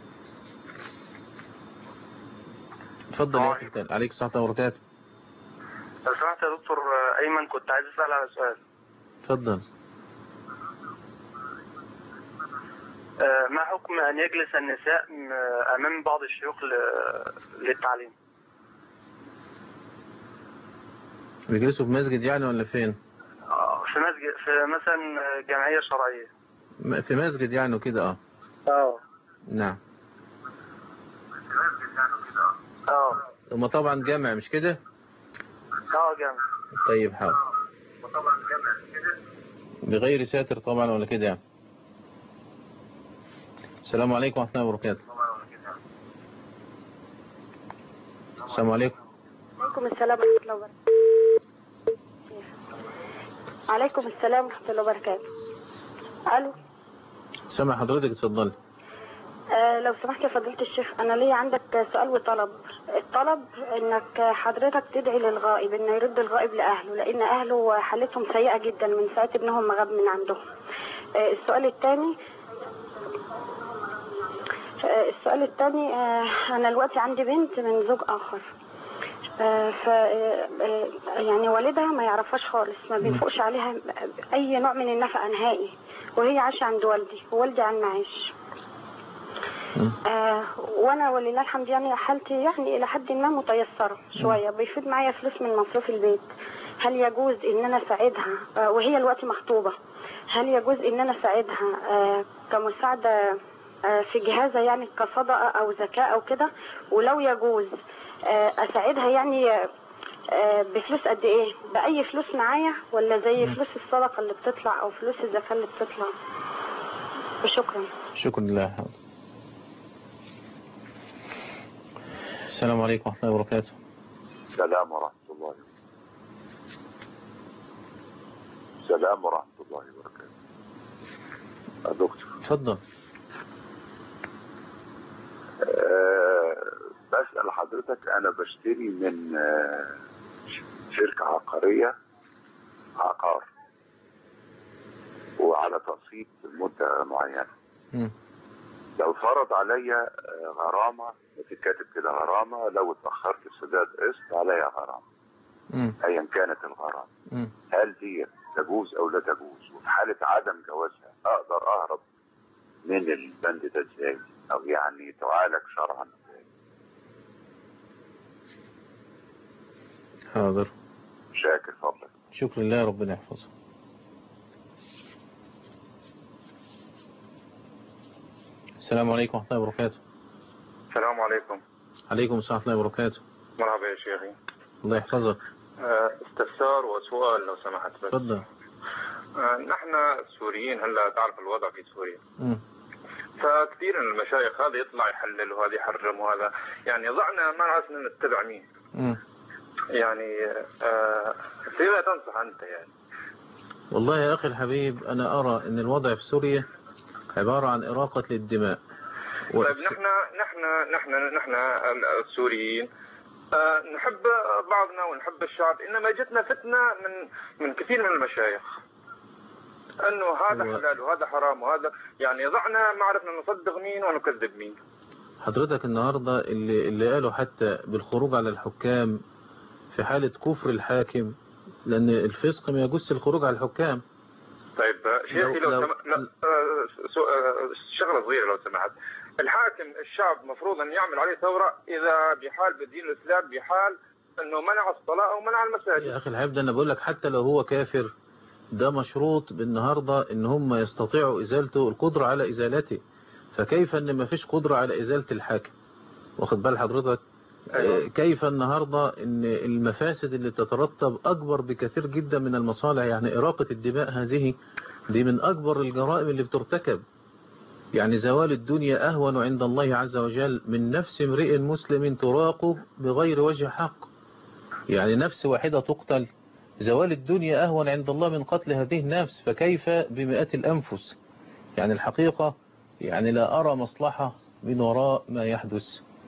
اتفضل يا أخي. عليكم السلام ورحمة الله وبركاته. لو سمحت يا دكتور أيمن، كنت عايز أسأل على سؤال. اتفضل. ما حكم أن يجلس النساء أمام بعض الشيوخ للتعليم؟ بيجلسوا في مسجد يعني ولا فين؟ في مسجد، في مثلا جمعية شرعية. في مسجد يعني وكده. نعم. هما طبعا جامع مش كده؟ جامع. طيب حاضر. بغير ساتر طبعا ولا كده يعني. السلام عليكم ورحمة الله وبركاته. السلام عليكم. وعليكم السلام ورحمة الله وبركاته. عليكم السلام ورحمة الله وبركاته. ألو. سامع حضرتك، اتفضلي. لو سمحت يا فضيلة الشيخ، أنا لي عندك سؤال وطلب. الطلب إنك حضرتك تدعي للغائب إنه يرد الغائب لأهله، لأن أهله حالتهم سيئة جدا من ساعة ابنهم ما غاب من عندهم. السؤال الثاني انا دلوقتي عندي بنت من زوج اخر، ف يعني والدها ما يعرفهاش خالص، ما بينفقش عليها اي نوع من النفقه نهائي، وهي عايشه عند والدي ووالدي عن معاش. وانا ولله الحمد يعني حالتي يعني الى حد ما متيسره شويه، بيفيد معايا فلوس من مصروف البيت. هل يجوز ان انا اساعدها وهي دلوقتي مخطوبه؟ هل يجوز ان انا اساعدها كمساعده في جهازها يعني كصدقه او زكاه او كده؟ ولو يجوز اساعدها يعني بفلوس قد ايه؟ باي فلوس معايا ولا زي فلوس الصدقه اللي بتطلع او فلوس الزكاه اللي بتطلع؟ وشكرا. شكرا لله. السلام عليكم ورحمة الله وبركاته. السلام ورحمة الله وبركاته. السلام ورحمة الله وبركاته. يا دكتور. اتفضل. بسأل حضرتك، أنا بشتري من شركة عقارية عقار وعلى تقسيط مدة معينة. لو فرض عليا غرامة بتتكتب كده غرامة، لو اتأخرت في سداد قسط عليا غرامة أيا كانت الغرامة، هل دي تجوز أو لا تجوز؟ وفي حالة عدم جوازها أقدر أهرب من البند ده إزاي؟ أو يعني تعالج شرعا إزاي؟ حاضر. شاكر فضلك. شكرا لله، ربنا يحفظه. السلام عليكم ورحمة الله وبركاته. السلام عليكم. عليكم السلام ورحمة الله وبركاته. مرحبا يا شيخي. الله يحفظك. استفسار وسؤال لو سمحت بس. تفضل. نحن السوريين هلا تعرف الوضع في سوريا. فكثير من المشايخ هذا يطلع يحلل وهذا يحرم وهذا، يعني ضعنا ما عرفنا نتبع مين. يعني كيف تنصح انت يعني؟ والله يا اخي الحبيب، انا ارى ان الوضع في سوريا عبارة عن إراقة للدماء. طيب نحن السوريين نحب بعضنا ونحب الشعب، إنما جتنا فتنة من كثير من المشايخ أنه هذا حلال وهذا حرام وهذا، يعني ضعنا ما عرفنا نصدق مين ونكذب مين. حضرتك النهاردة اللي قالوا حتى بالخروج على الحكام في حالة كفر الحاكم، لأن الفسق ما يجوز الخروج على الحكام. طيب شيخي لو شغلة صغيرة لو سمحت، الحاكم الشعب مفروض أن يعمل عليه ثورة إذا بحال بالدين الإسلام، بحال أنه منع الصلاة أو منع المساجد. يا أخي الحبيب، ده أنا بقول لك حتى لو هو كافر ده مشروط بالنهاردة إن هم يستطيعوا إزالته، القدرة على إزالته. فكيف أن ما فيش قدرة على إزالة الحاكم؟ واخد بال حضرتك؟ كيف النهاردة ان المفاسد اللي تترتب اكبر بكثير جدا من المصالح؟ يعني اراقة الدماء هذه دي من اكبر الجرائم اللي بترتكب. يعني زوال الدنيا اهون عند الله عز وجل من نفس امرئ مسلم تراق بغير وجه حق. يعني نفس واحدة تقتل، زوال الدنيا اهون عند الله من قتل هذه النفس، فكيف بمئات الانفس؟ يعني الحقيقة يعني لا ارى مصلحة من وراء ما يحدث.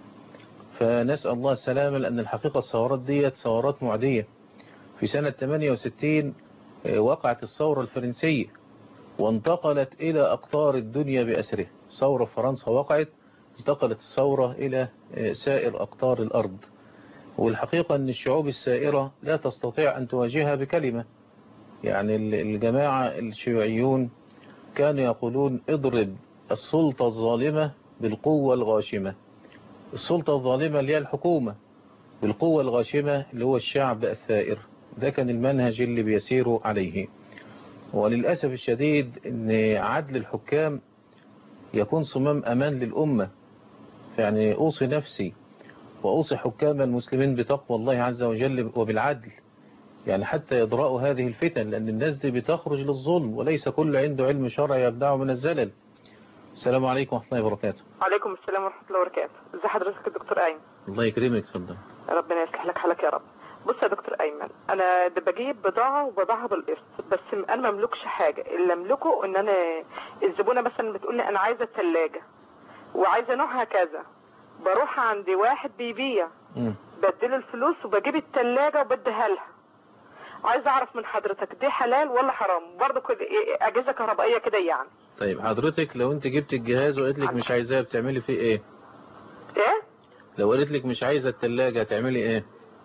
فنسأل الله السلامة، لأن الحقيقة الثورات ديت ثورات معدية. في سنة 68 وقعت الثورة الفرنسية وانتقلت إلى أقطار الدنيا بأسره. ثورة فرنسا وقعت، انتقلت الثورة إلى سائر أقطار الأرض. والحقيقة أن الشعوب السائرة لا تستطيع أن تواجهها بكلمة. يعني الجماعة الشيوعيون كانوا يقولون اضرب السلطة الظالمة بالقوة الغاشمة. السلطة الظالمة اللي هي الحكومة، بالقوة الغاشمة اللي هو الشعب الثائر. ده كان المنهج اللي بيسيروا عليه. وللأسف الشديد ان عدل الحكام يكون صمام أمان للأمة. يعني أوصي نفسي وأوصي حكام المسلمين بتقوى الله عز وجل وبالعدل، يعني حتى يدرأوا هذه الفتن، لأن الناس دي بتخرج للظلم، وليس كل عنده علم شرعي يبدعه من الزلل. السلام عليكم ورحمة الله وبركاته. عليكم السلام ورحمة الله وبركاته. ازي حضرتك يا دكتور أيمن؟ الله يكرمك، اتفضل. ربنا يصلح لك حالك يا رب. بص يا دكتور أيمن، أنا بجيب بضاعة وبضاعها بالقسط، بس أنا ما املكش حاجة. اللي املكه إن أنا الزبونة مثلا بتقول لي أنا عايزة الثلاجة وعايزة نوعها كذا، بروح عند واحد بيبيع بديله الفلوس وبجيب الثلاجة وبديها لها. عايزه اعرف من حضرتك دي حلال ولا حرام؟ برضه اجهزه كهربائيه كده يعني. طيب حضرتك لو انت جبت الجهاز وقالت لك مش عايزاه بتعملي فيه ايه؟ ايه؟ لو قالت لك مش عايزه الثلاجه هتعملي ايه؟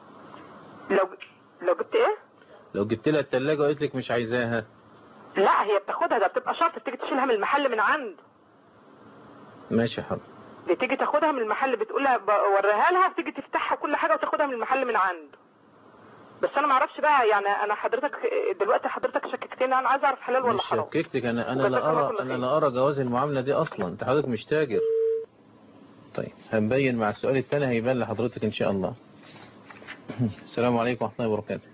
لو جبت ايه؟ لو جبت لها الثلاجه وقالت لك مش عايزاها. لا هي بتاخدها، ده بتبقى شرط تيجي تشيلها من المحل من عنده. ماشي يا حضرتك. بتيجي تاخدها من المحل، بتقولها وريها لها، تيجي تفتحها كل حاجه وتاخدها من المحل من عنده. بس انا ما اعرفش بقى يعني، انا حضرتك دلوقتي حضرتك شككتني، انا عايز اعرف حلال ولا حرام. مش شككتك، انا لا ارى جواز المعامله دي اصلا، انت حضرتك مش تاجر. طيب هنبين مع السؤال الثاني هيبان لحضرتك ان شاء الله. السلام عليكم ورحمه الله وبركاته.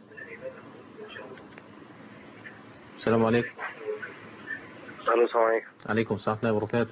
السلام عليكم. الو السلام عليكم. عليكم السلام ورحمه الله وبركاته.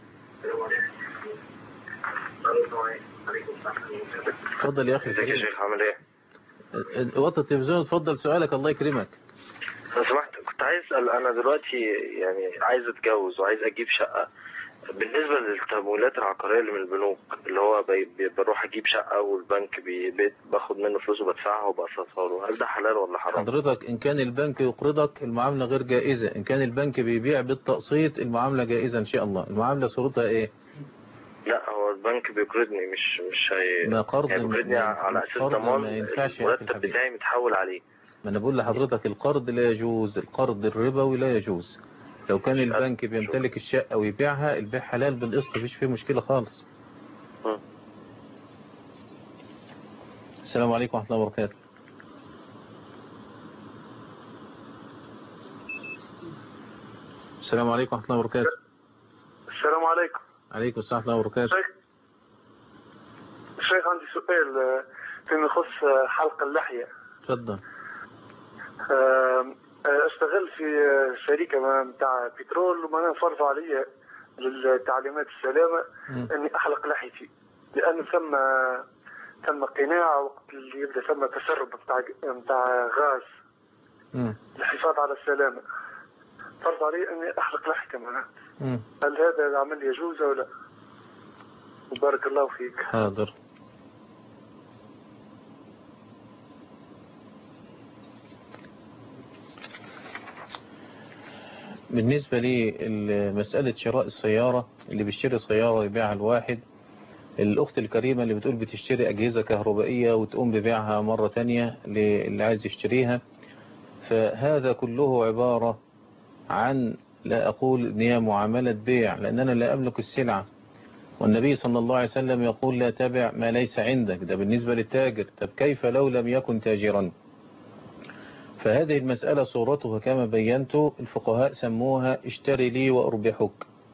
اتفضل يا اخي. ازيك يا شيخ، عامل ايه؟ وطي التلفزيون اتفضل سؤالك الله يكرمك. لو سمحت كنت عايز اسال، انا دلوقتي يعني عايز اتجوز وعايز اجيب شقه. بالنسبه للتمويلات العقاريه اللي من البنوك، اللي هو بروح اجيب شقه والبنك باخد منه فلوس وبدفعها وبقسطها له، هل ده حلال ولا حرام؟ حضرتك ان كان البنك يقرضك المعامله غير جائزه، ان كان البنك بيبيع بالتقسيط المعامله جائزه ان شاء الله. المعامله صورتها ايه؟ لا هو البنك بيقرضني مش ما قرض يعني بيقرضني على اساس ضمان المرتب بتاعي متحول عليه. ما انا بقول لحضرتك القرض لا يجوز، القرض الربوي لا يجوز. لو كان البنك بيمتلك الشقة ويبيعها، البيع حلال بالقسط مفيش فيه مشكلة خالص. السلام عليكم ورحمة الله وبركاته. السلام عليكم ورحمة الله وبركاته. السلام عليكم. عليكم السلام ورحمة الله وبركاته. شيخ عندي سؤال فيما يخص حلق اللحية. تفضل. اشتغل في شركة متاع بترول، وما فرضوا علي للتعليمات السلامة اني احلق لحيتي، لان ثم قناع وقت اللي يبدا ثم تسرب متاع غاز للحفاظ على السلامة، فرضوا علي اني احلق لحيتي معاه. هل هذا العمل يجوز او لا؟ بارك الله فيك. حاضر. بالنسبة لي مسألة شراء السيارة، اللي بيشتري سيارة ويبيعها الواحد، الأخت الكريمة اللي بتقول بتشتري أجهزة كهربائية وتقوم ببيعها مرة تانية للي عايز يشتريها، فهذا كله عبارة عن، لا أقول إن هي معاملة بيع، لأن أنا لا أملك السلعة، والنبي صلى الله عليه وسلم يقول لا تبع ما ليس عندك. ده بالنسبة للتاجر. طب كيف لو لم يكن تاجرا؟ فهذه المسألة صورتها كما بينت الفقهاء سموها اشتري لي وأربحك،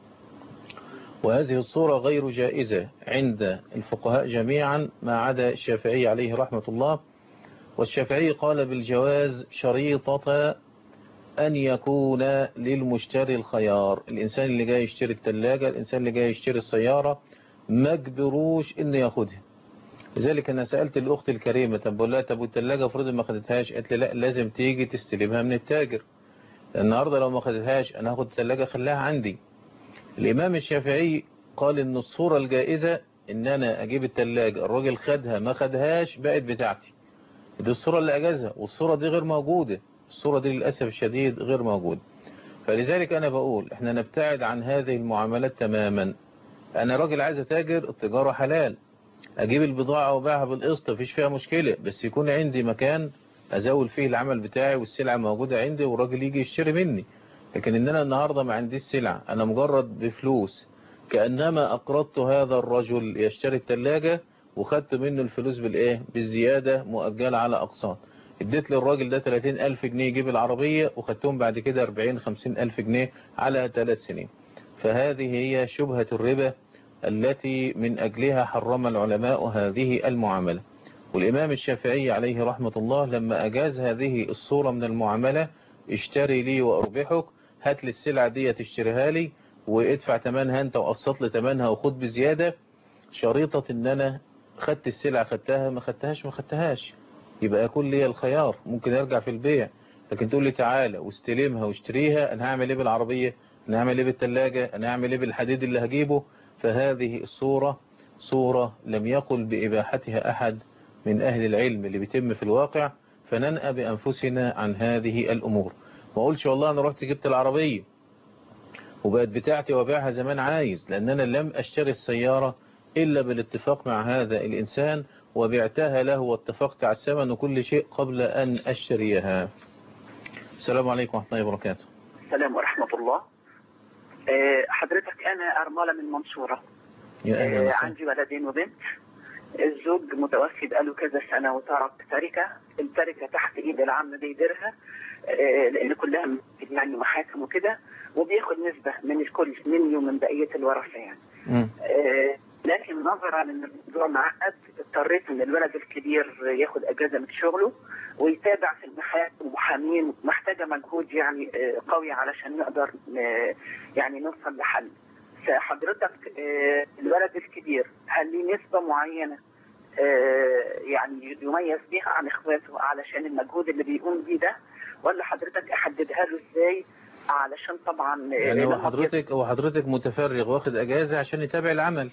وهذه الصورة غير جائزة عند الفقهاء جميعا ما عدا الشافعي عليه رحمة الله. والشافعي قال بالجواز شريطة أن يكون للمشتري الخيار. الإنسان اللي جاي يشتري الثلاجة، الإنسان اللي جاي يشتري السيارة، ما اجبروش إنه ياخدها. لذلك أنا سألت الأخت الكريمة، طب بقول لها طب والثلاجة افرض ما خدتهاش؟ قالت لي لا، لازم تيجي تستلمها من التاجر. النهاردة لو ما خدتهاش أنا هاخد الثلاجة خليها عندي. الإمام الشافعي قال إن الصورة الجائزة إن أنا أجيب الثلاجة، الراجل خدها ما خدهاش بقت بتاعتي، دي الصورة اللي أجازها، والصورة دي غير موجودة. الصورة دي للأسف الشديد غير موجودة. فلذلك أنا بقول إحنا نبتعد عن هذه المعاملات تماما. أنا راجل عايز أتاجر، التجارة حلال، أجيب البضاعة وباعها بالقسط مفيش فيها مشكلة، بس يكون عندي مكان أزول فيه العمل بتاعي والسلعة موجودة عندي والراجل يجي يشتري مني. لكن إن أنا النهاردة ما عنديش سلعة، أنا مجرد بفلوس، كأنما أقرضت هذا الرجل يشتري الثلاجة وخدت منه الفلوس بالإيه؟ بالزيادة مؤجلة على أقساط. اديت للراجل ده 30,000 جنيه يجيب العربية، وخدتهم بعد كده 40-50,000 جنيه على 3 سنين. فهذه هي شبهة الربا التي من أجلها حرم العلماء هذه المعاملة. والإمام الشافعي عليه رحمة الله لما أجاز هذه الصورة من المعاملة، اشتري لي وأربحك، هات لي السلعة دي تشتريها لي وادفع تمنها أنت وقسط لي تمنها وخد بزيادة، شريطة إن أنا خدت السلعة خدتها، ما خدتهاش يبقى يكون لي الخيار، ممكن أرجع في البيع. لكن تقول لي تعالى واستلمها واشتريها، أنا هعمل إيه بالعربية؟ أنا هعمل إيه بالثلاجة؟ أنا هعمل إيه بالحديد اللي هجيبه؟ فهذه الصورة صورة لم يقل بإباحتها أحد من أهل العلم اللي بيتم في الواقع. فننأى بأنفسنا عن هذه الأمور. ما أقولش والله أنا رحت جبت العربية وبقت بتاعتي وبيعها زمان عايز، لأن أنا لم أشتري السيارة إلا بالاتفاق مع هذا الإنسان وبعتها له واتفقت على الثمن وكل شيء قبل أن أشتريها. السلام عليكم ورحمة الله وبركاته. السلام ورحمة الله. حضرتك أنا أرملة من منصورة. عندي ولدين وبنت. الزوج متوفي بقاله كذا سنة وترك تركة، التركة تحت إيد العم بيديرها لأن كلها يعني محاكم وكده، وبياخد نسبة من الكل مني ومن بقية الورثة يعني. لكن نظرا ان الموضوع معقد اضطريت ان الولد الكبير ياخد اجازه من شغله ويتابع في المحاكم ومحامين، محتاجه مجهود يعني قوي علشان نقدر يعني نوصل لحل. فحضرتك الولد الكبير هل ليه نسبه معينه يعني يميز بيها عن اخواته علشان المجهود اللي بيقوم بيه ده، ولا حضرتك احددها له ازاي علشان طبعا يعني هو حضرتك متفرغ واخد اجازه عشان يتابع العمل،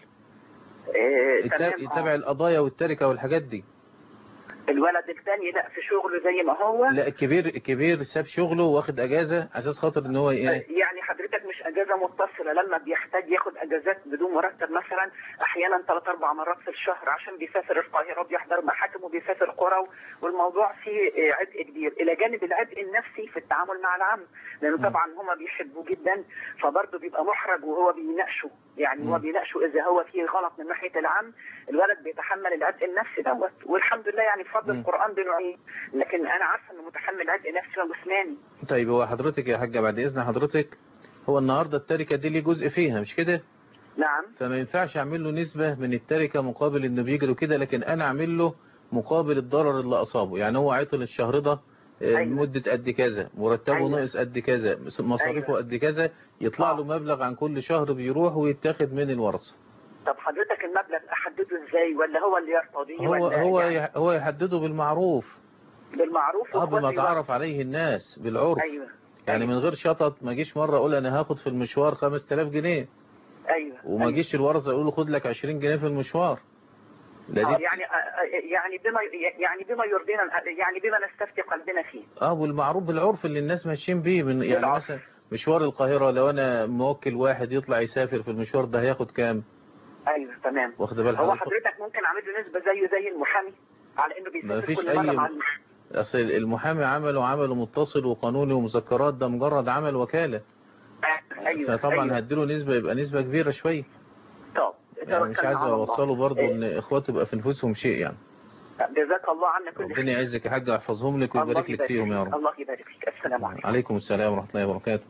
يتابع القضايا والتركه والحاجات دي. الولد الثاني لا في شغله زي ما هو. لا الكبير ساب شغله واخد اجازه اساس خاطر ان هو يعني حضرتك مش اجازه متصله، لما بيحتاج ياخد اجازات بدون مرتب مثلا احيانا 3-4 مرات في الشهر عشان بيسافر القاهره بيحضر محاكم وبيسافر قرى، والموضوع فيه عبء كبير الى جانب العبء النفسي في التعامل مع العم، لانه طبعا هما بيحبوه جدا فبرضه بيبقى محرج وهو بيناقشه، يعني هو بيناقشه اذا هو فيه غلط من ناحيه العم، الولد بيتحمل العبء النفسي دوت، والحمد لله يعني بفضل القرآن بنوعيه، لكن أنا عارفة إنه متحمل عبء نفسي وجسماني. طيب هو حضرتك يا حاجة بعد إذن حضرتك، هو النهاردة التركة دي ليه جزء فيها مش كده؟ نعم. فما ينفعش أعمل له نسبة من التركة مقابل إنه بيجري كده، لكن أنا أعمل له مقابل الضرر اللي أصابه، يعني هو عطل الشهر ده مدة قد كذا، مرتبه ناقص قد كذا، مصاريفه قد كذا، يطلع له مبلغ عن كل شهر بيروح ويتاخد من الورثة. طب حضرتك المبلغ احدده ازاي، ولا هو اللي يرتضيه؟ هو يحدده بالمعروف. قبل ما تعرف عليه الناس بالعرف. يعني من غير شطط، ما جيش مرة اقول انا هاخد في المشوار 5000 جنيه. وما جيش الورثة يقول له خد لك 20 جنيه في المشوار. يعني بما يرضينا، يعني بما نستفتي قلبنا فيه. والمعروف بالعرف اللي الناس ماشيين بيه، يعني مثلا مشوار القاهرة لو انا موكل واحد يطلع يسافر في المشوار ده هياخد كام؟ ايوه تمام. واخد بال هو حضرتك ممكن اعمل له نسبه زي المحامي على انه بيسافر كل مره مع اصل المحامي عمله متصل وقانوني ومذكرات، ده مجرد عمل وكاله. فطبعا هديله نسبه يبقى نسبه كبيره شويه. طب يعني مش عايز اوصله برضه ان اخواته يبقى في نفوسهم شيء يعني. جزاك الله عنا كل خير. ربنا يعزك يا حاج ويحفظهم لك ويبارك لك فيهم يا رب. الله يبارك فيك. السلام عليكم. عليكم السلام ورحمه الله وبركاته.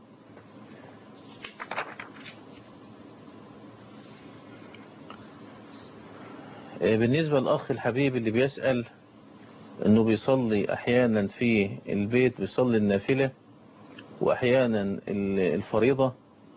بالنسبة للأخ الحبيب اللي بيسأل أنه بيصلي أحيانا في البيت، بيصلي النافلة وأحيانا الفريضة،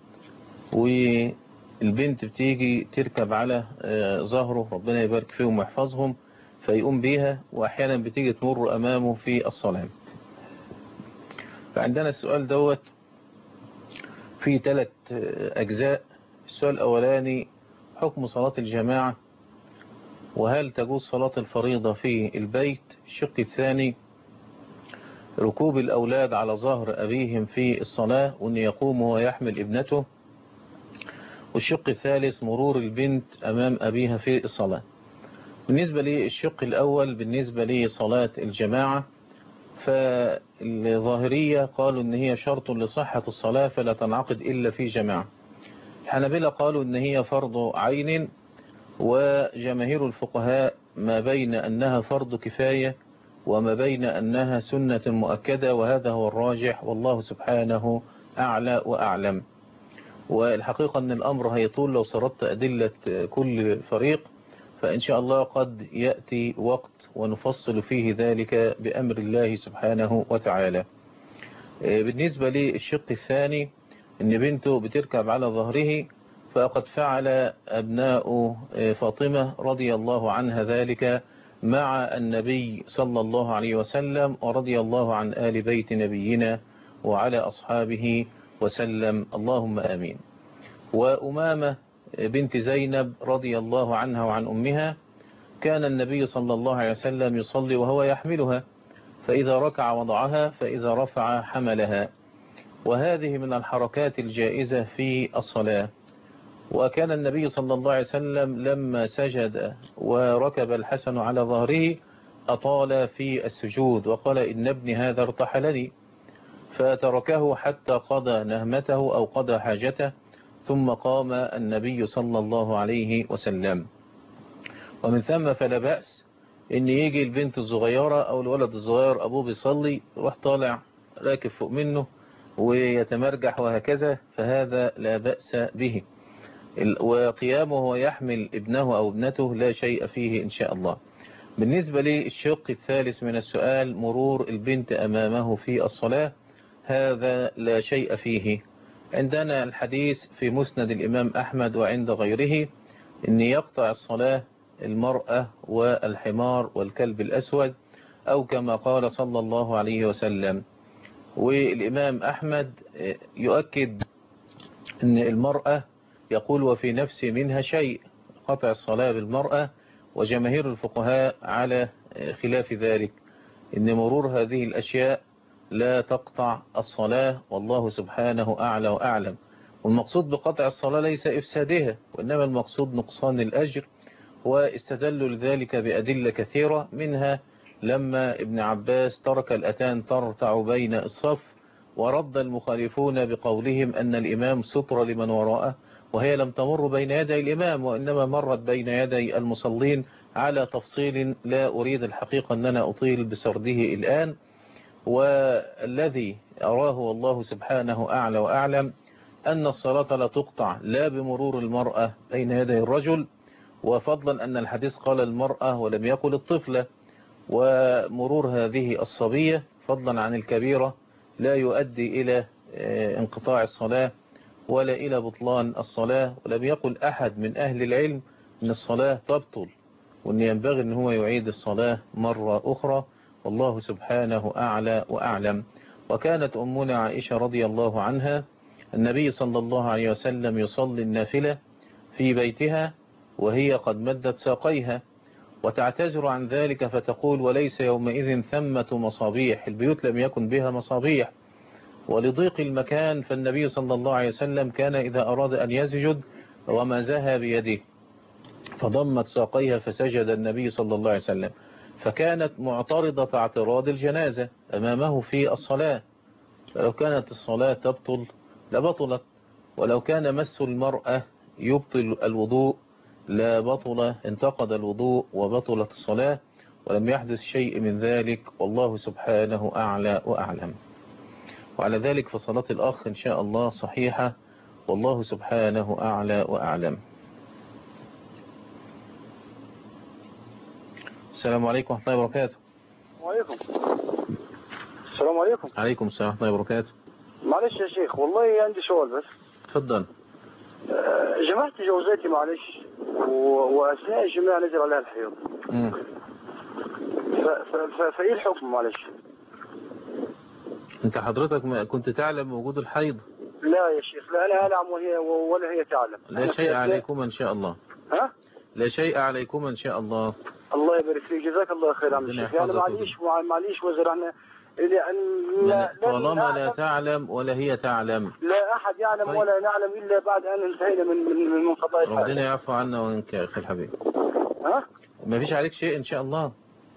والبنت بتيجي تركب على ظهره ربنا يبارك فيهم ويحفظهم فيقوم بيها، وأحيانا بتيجي تمر أمامه في الصلاة. فعندنا السؤال دوت في 3 أجزاء. السؤال الأولاني حكم صلاة الجماعة، وهل تجوز صلاة الفريضة في البيت؟ الشق الثاني ركوب الأولاد على ظهر أبيهم في الصلاة وأن يقوم ويحمل ابنته. والشق الثالث مرور البنت أمام أبيها في الصلاة. بالنسبة للشق الأول بالنسبة لصلاة الجماعة، فالظاهرية قالوا أن هي شرط لصحة الصلاة فلا تنعقد إلا في جماعة. الحنابلة قالوا أن هي فرض عين، وجماهير الفقهاء ما بين أنها فرض كفاية وما بين أنها سنة مؤكدة، وهذا هو الراجح والله سبحانه أعلى وأعلم. والحقيقة أن الأمر هيطول لو سردت أدلة كل فريق، فإن شاء الله قد يأتي وقت ونفصل فيه ذلك بأمر الله سبحانه وتعالى. بالنسبة للشق الثاني أن بنته بتركب على ظهره، فقد فعل أبناء فاطمة رضي الله عنها ذلك مع النبي صلى الله عليه وسلم، ورضي الله عن آل بيت نبينا وعلى أصحابه وسلم، اللهم آمين. وأمامة بنت زينب رضي الله عنها وعن أمها كان النبي صلى الله عليه وسلم يصلي وهو يحملها، فإذا ركع وضعها، فإذا رفع حملها. وهذه من الحركات الجائزة في الصلاة. وكان النبي صلى الله عليه وسلم لما سجد وركب الحسن على ظهره أطال في السجود وقال إن ابني هذا ارتحلني، فتركه حتى قضى نهمته أو قضى حاجته، ثم قام النبي صلى الله عليه وسلم. ومن ثم فلا بأس إن يجي البنت الصغيرة أو الولد الصغير أبوه بيصلي يروح طالع راكب فوق منه ويتمرجح وهكذا، فهذا لا بأس به. وقيامه ويحمل ابنه أو ابنته لا شيء فيه إن شاء الله. بالنسبة للشق الثالث من السؤال، مرور البنت أمامه في الصلاة، هذا لا شيء فيه. عندنا الحديث في مسند الإمام أحمد وعند غيره إن يقطع الصلاة المرأة والحمار والكلب الأسود، أو كما قال صلى الله عليه وسلم. والإمام أحمد يؤكد أن المرأة يقول وفي نفسي منها شيء، قطع الصلاة بالمرأة، وجماهير الفقهاء على خلاف ذلك، إن مرور هذه الأشياء لا تقطع الصلاة، والله سبحانه أعلى وأعلم. والمقصود بقطع الصلاة ليس إفسادها، وإنما المقصود نقصان الأجر. واستدلوا لذلك بأدلة كثيرة، منها لما ابن عباس ترك الأتان ترتع بين الصف، ورد المخالفون بقولهم أن الإمام ستر لمن وراءه، وهي لم تمر بين يدي الإمام وإنما مرت بين يدي المصلين، على تفصيل لا أريد الحقيقة أن أنا أطيل بسرده الآن. والذي أراه والله سبحانه أعلى وأعلم أن الصلاة لا تقطع لا بمرور المرأة بين يدي الرجل، وفضلا أن الحديث قال المرأة ولم يقل الطفلة، ومرور هذه الصبية فضلا عن الكبيرة لا يؤدي إلى انقطاع الصلاة ولا إلى بطلان الصلاة. ولم يقل أحد من أهل العلم أن الصلاة تبطل وأن ينبغي أن هو يعيد الصلاة مرة أخرى، والله سبحانه أعلى وأعلم. وكانت أمنا عائشة رضي الله عنها النبي صلى الله عليه وسلم يصلي النافلة في بيتها وهي قد مدت ساقيها، وتعتذر عن ذلك فتقول وليس يومئذ ثمة مصابيح، البيوت لم يكن بها مصابيح، ولضيق المكان فالنبي صلى الله عليه وسلم كان إذا أراد أن يسجد رمزها بيده فضمت ساقيها فسجد النبي صلى الله عليه وسلم، فكانت معترضة اعتراض الجنازة أمامه في الصلاة. فلو كانت الصلاة تبطل لبطلت، ولو كان مس المرأة يبطل الوضوء لا بطل، انتقد الوضوء وبطلت الصلاة، ولم يحدث شيء من ذلك، والله سبحانه أعلى وأعلم. وعلى ذلك فصلاة الأخ إن شاء الله صحيحة، والله سبحانه أعلى وأعلم. السلام عليكم ورحمة الله وبركاته. وعليكم السلام. عليكم. عليكم السلام ورحمة الله وبركاته. معلش يا شيخ والله عندي سؤال بس. تفضل. جمعت جوزاتي معلش وأثناء الجماع نزل عليها الحيض. فإيه الحكم معلش؟ أنت حضرتك ما كنت تعلم وجود الحيض؟ لا يا شيخ، لا أنا أعلم ولا هي تعلم. لا شيء عليكم إن شاء الله. ها؟ لا شيء عليكم إن شاء الله. الله يبارك فيك، جزاك الله خير عم الشيخ. يعني معليش وزرعنا طالما لا تعلم ولا هي تعلم. لا أحد يعلم طيب. ولا نعلم إلا بعد أن انتهينا من قضاء الحاجة. ربنا يعفو عنا وإنك يا أخي الحبيب. ها؟ ما فيش عليك شيء إن شاء الله.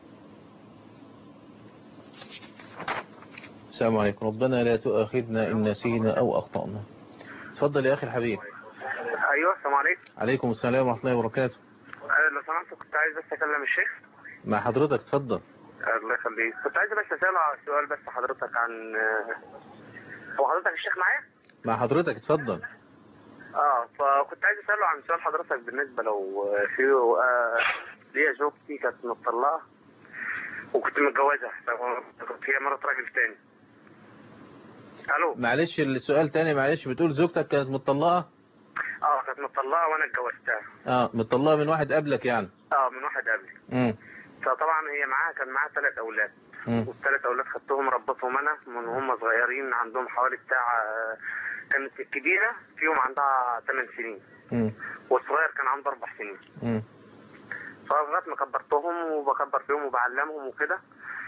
السلام عليكم. ربنا لا تؤاخذنا إن نسينا أو أخطأنا. تفضل يا أخي الحبيب. أيوة السلام عليكم. عليكم السلام ورحمة الله وبركاته. لو سمحت كنت عايز بس أكلم الشيخ. مع حضرتك تفضل. الله يخليك. كنت عايز بس أسأله على سؤال بس حضرتك عن هو حضرتك الشيخ معايا؟ مع حضرتك تفضل. فكنت عايز أسأله عن سؤال حضرتك بالنسبة لو في ليا زوجتي كانت مطلقة وكنت متجوزها، كنت هي مرات راجل تاني. الو معلش السؤال تاني، معلش بتقول زوجتك كانت مطلقة؟ كانت مطلقة وانا اتجوزتها. مطلقة من واحد قبلك يعني؟ من واحد قبلي. فطبعا هي كان معاها 3 اولاد، وال3 اولاد خدتهم ربطهم انا من هم صغيرين، عندهم حوالي بتاع كانت الكبيرة فيهم عندها 8 سنين والصغير كان عنده 4 سنين. فلغايه ما كبرتهم وبكبر فيهم وبعلمهم وكده،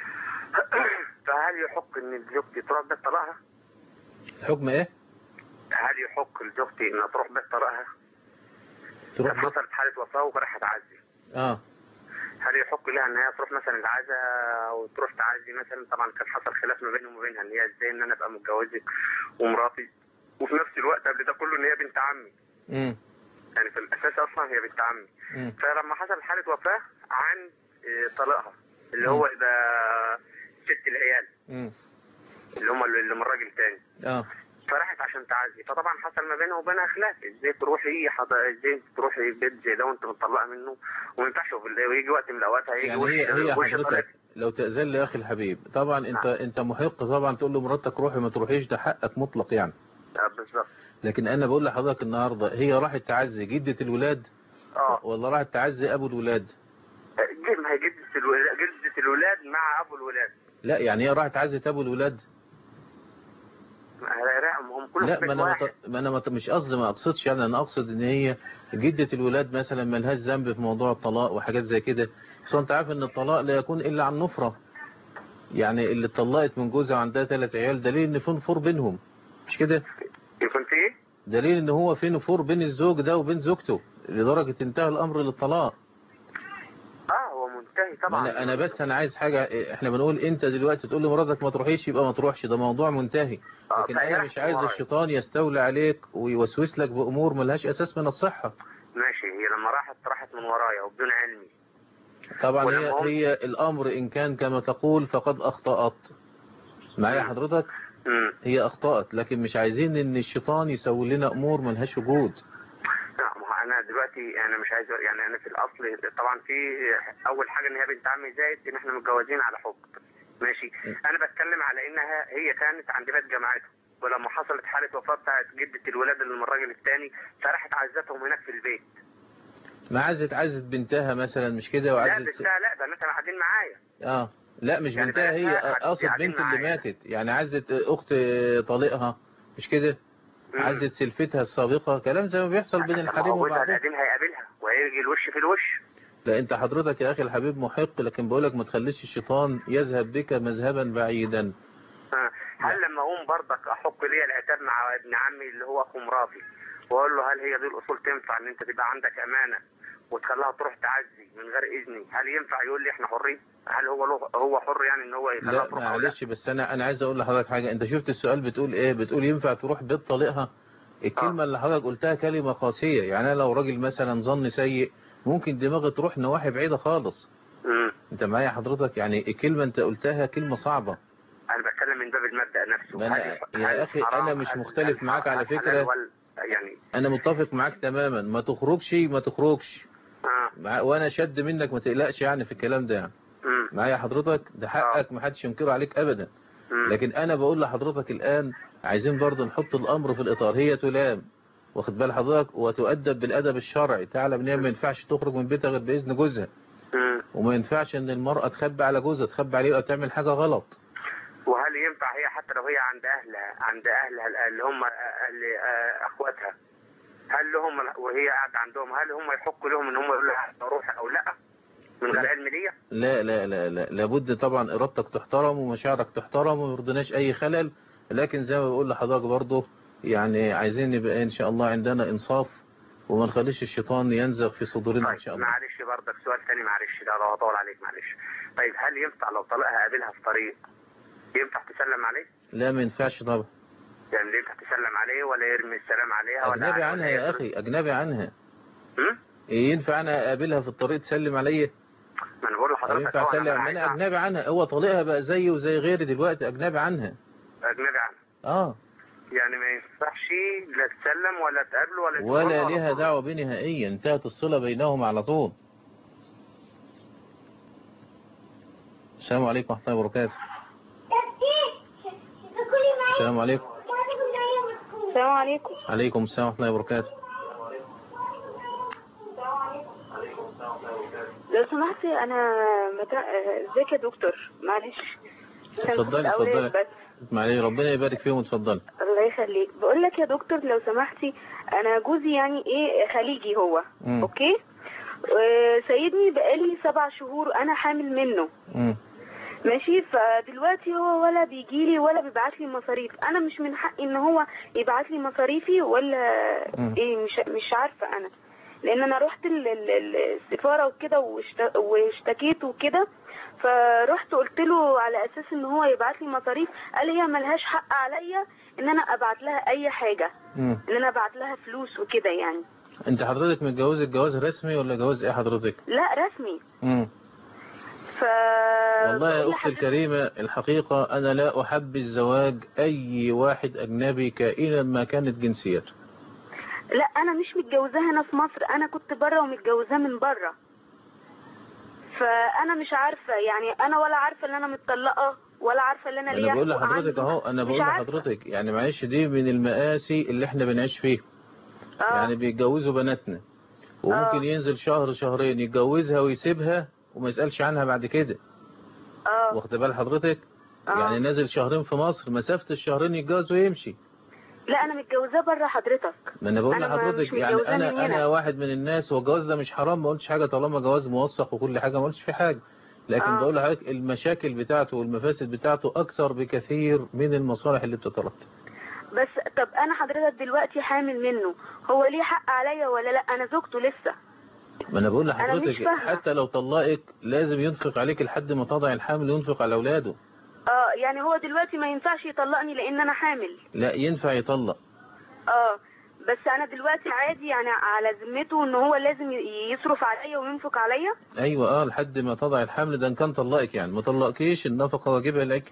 فهل يحق ان زوجتي تروح بيت طلاقها؟ الحكم ايه؟ هل يحق لزوجتي انها تروح بيت طلاقها؟ تروح بيت؟ حصلت حاله وفاه وراحت تعزي. هل يحق لها ان هي تروح مثلا العزاء او تروح تعزي مثلا؟ طبعا كان حصل خلاف ما بينهم وبينها ان هي ازاي ان انا ابقى متجوزك ومراتي وفي نفس الوقت قبل ده كله ان هي بنت عمي. يعني في الاساس اصلا هي بنت عمي. فلما حصل حاله وفاه عن طلاقها اللي هو ده ست العيال اللي هم اللي من راجل تاني. فراحت عشان تعزي، فطبعا حصل ما بينها وبينها خلاف. ازاي تروحي بيت زي ده وانت مطلقه منه وما ينفعش، ويجي وقت من الاوقات هيجي يعني هي حضرتك لو تأذن لي يا اخي الحبيب، طبعا انت محق طبعا تقول له مراتك روحي ما تروحيش، ده حقك مطلق يعني. بالظبط. لكن انا بقول لحضرتك النهارده هي راحت تعزي جدة الولاد ولا راحت تعزي ابو الولاد؟ ما هي جدة الولاد مع ابو الولاد. لا يعني هي راحت تعزي ابو الولاد. لا ما انا مش قصدي، ما اقصدش يعني، انا اقصد ان هي جدة الولاد مثلا ما لهاش ذنب في موضوع الطلاق وحاجات زي كده. خصوصا انت عارف ان الطلاق لا يكون الا عن نفرة. يعني اللي اتطلقت من جوزها وعندها 3 عيال دليل ان في نفور بينهم، مش كده؟ يكون في ايه؟ دليل ان هو في نفور بين الزوج ده وبين زوجته لدرجة انتهى الامر للطلاق. هو منتهي طبعا. انا عايز حاجة، احنا بنقول انت دلوقتي تقول لمراتك ما تروحيش يبقى ما تروحش، ده موضوع منتهي. لكن انا مش عايز الشيطان يستولي عليك ويوسوس لك بامور ملهاش اساس من الصحة. ماشي، هي لما راحت من ورايا وبدون علمي. طبعا هي الامر ان كان كما تقول فقد اخطأت معايا حضرتك. هي اخطأت، لكن مش عايزين ان الشيطان يسوي لنا امور ملهاش وجود. انا دلوقتي انا مش عايز يعني، انا في الاصل طبعا في اول حاجه ان هي بنت عمي، زائد ان احنا متجوزين على حب. ماشي. انا بتكلم على انها هي كانت عند بيت جماعتهم، ولما حصلت حاله وفاه بتاعت جده الولاد اللي من الراجل الثاني فراحت عزتهم هناك في البيت. ما عزت بنتها مثلا مش كده؟ لا بنتها لا، بناتها قاعدين معايا. لا مش يعني بنتها، هي اقصد بنت اللي ماتت، يعني عزت اخت طليقها مش كده؟ عزت سلفتها السابقة، كلام زي ما بيحصل بين الحريم وبعضهم. القديم هيقابلها وهيجي الوش في الوش. لا انت حضرتك يا اخي الحبيب محق، لكن بقولك ما تخليش الشيطان يذهب بك مذهبا بعيدا. هل لما اقوم برضك احق لي العتاب مع ابن عمي اللي هو اخو مراتي واقول له هل هي دي الاصول تنفع ان انت تبقى عندك امانه وتخليها تروح تعزي من غير اذني؟ هل ينفع يقول لي احنا حرين؟ هل هو حر يعني ان هو يخليها تروح؟ لا معلش، بس انا عايز اقول لحضرتك حاجه. انت شفت السؤال بتقول ايه؟ بتقول ينفع تروح بيت طليقها. الكلمه اللي حضرتك قلتها كلمه قاسيه. يعني انا لو راجل مثلا ظن سيء ممكن دماغي تروح نواحي بعيده خالص. انت معايا حضرتك؟ يعني الكلمه انت قلتها كلمه صعبه. انا بتكلم من باب المبدأ نفسه. يا اخي انا مش مختلف معاك على فكره، يعني انا متفق معاك تماما. ما تخرجش وانا شد منك ما تقلقش يعني في الكلام ده يعني. معايا حضرتك؟ ده حقك ما حدش ينكره عليك ابدا. لكن انا بقول لحضرتك الان عايزين برضه نحط الامر في الاطار. هي تلام واخد بال حضرتك وتؤدب بالادب الشرعي، تعلم ان هي ما ينفعش تخرج من بيتها غير باذن جوزها، وما ينفعش ان المرأة تخبي على جوزها، تخبي عليه او تعمل حاجة غلط. وهل ينفع هي حتى لو هي عند اهلها اللي هم اهل اخواتها، هل لهم وهي قاعده عندهم هل هم يحقوا لهم ان هم يقولوا لها روح او لا من غير علم ليا؟ لا لا لا لا، لابد طبعا ارادتك تحترم ومشاعرك تحترم وما يرضناش اي خلل. لكن زي ما بقول لحضرتك برضه يعني عايزين نبقى ان شاء الله عندنا انصاف وما نخليش الشيطان ينزغ في صدورنا ان شاء الله. معلش برضك سؤال ثاني، معلش ده لو هطول عليك معلش. طيب هل ينفع لو طلقها قابلها في طريق ينفع تسلم عليه؟ لا ما ينفعش طبعا. يعني ينفع تسلم عليه ولا يرمي السلام عليها؟ اجنبي عنها يا اخي، اجنبي عنها. ينفع انا اقابلها في الطريق تسلم عليا؟ ما انا بقول لحضرتك ينفع اسلم؟ انا اجنبي عنها. هو طليقها بقى زيي وزي غيري دلوقتي، اجنبي عنها. اجنبي عنها يعني ما ينفعش لا تسلم ولا تقابله ولا لها دعوه بيه نهائيا، انتهت الصله بينهم على طول. السلام عليكم ورحمه الله وبركاته. السلام عليكم. السلام عليكم. عليكم السلام ورحمه الله وبركاته. لو سمحتي انا ازيك يا دكتور؟ معلش اتفضلي معلش، ربنا يبارك فيهم وتفضلي. الله يخليك. بقول لك يا دكتور لو سمحتي، انا جوزي يعني خليجي هو. اوكي. سيدني بقالي 7 شهور انا حامل منه. ماشي. فدلوقتي هو ولا بيجيلي ولا بيبعت لي مصاريف. انا مش من حقي ان هو يبعت لي مصاريفي ولا ايه؟ مش عارفه انا، لان انا رحت السفاره وكده واشتكيت وكده، فرحت قلت له على اساس ان هو يبعت لي مصاريف. قال هي ملهاش حق عليا ان انا ابعت لها اي حاجه، ان انا ابعت لها فلوس وكده يعني. انت حضرتك متجوزه جواز رسمي ولا جواز ايه حضرتك؟ لا رسمي. والله يا أختي الكريمة، الحقيقة أنا لا أحب الزواج أي واحد أجنبي كائنا ما كانت جنسيته. لا أنا مش متجوزاه هنا في مصر، أنا كنت بره ومتجوزاه من بره. فأنا مش عارفة يعني، أنا ولا عارفة إن أنا متطلقة ولا عارفة إن أنا ليا. أنا بقول لحضرتك أهو، أنا بقول لحضرتك يعني معلش دي من المآسي اللي إحنا بنعيش فيه. يعني بيتجوزوا بناتنا وممكن ينزل شهر شهرين يتجوزها ويسيبها وما يسألش عنها بعد كده. واخد بال حضرتك؟ يعني نازل شهرين في مصر، مسافة الشهرين يتجوز ويمشي. لا انا متجوزاه بره حضرتك. ما انا بقول لحضرتك يعني انا واحد من الناس، هو الجواز ده مش حرام، ما قلتش حاجة طالما جواز موثق وكل حاجة ما قلتش في حاجة، لكن بقول لحضرتك المشاكل بتاعته والمفاسد بتاعته اكثر بكثير من المصالح اللي بتترتب. بس طب انا حضرتك دلوقتي حامل منه، هو ليه حق عليا ولا لا؟ انا زوجته لسه. ما انا بقول لحضرتك حتى لو طلقك لازم ينفق عليك لحد ما تضع الحمل وينفق على اولاده. يعني هو دلوقتي ما ينفعش يطلقني لان انا حامل؟ لا ينفع يطلق. بس انا دلوقتي عادي يعني على ذمته ان هو لازم يصرف عليا وينفق عليا. ايوه لحد ما تضع الحمل، ده ان كان طلقك يعني، ما طلقكيش النفقه واجبها لك.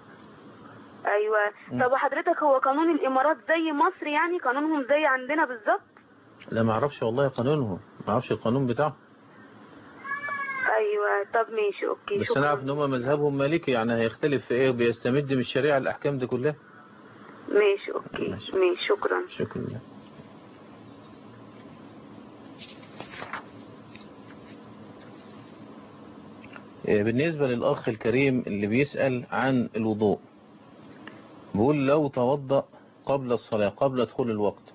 ايوه. طب حضرتك هو قانون الامارات زي مصر يعني؟ قانونهم زي عندنا بالظبط؟ لا ما اعرفش والله قانونهم، ما اعرفش القانون بتاعه. ايوه طب ماشي اوكي. بس انا عارف ان هم مذهبهم مالكي، يعني هيختلف في ايه؟ بيستمد من الشريعه الاحكام دي كلها. ماشي اوكي ماشي شكرا. شكرا. بالنسبة للأخ الكريم اللي بيسأل عن الوضوء، بيقول لو توضأ قبل الصلاة قبل دخول الوقت،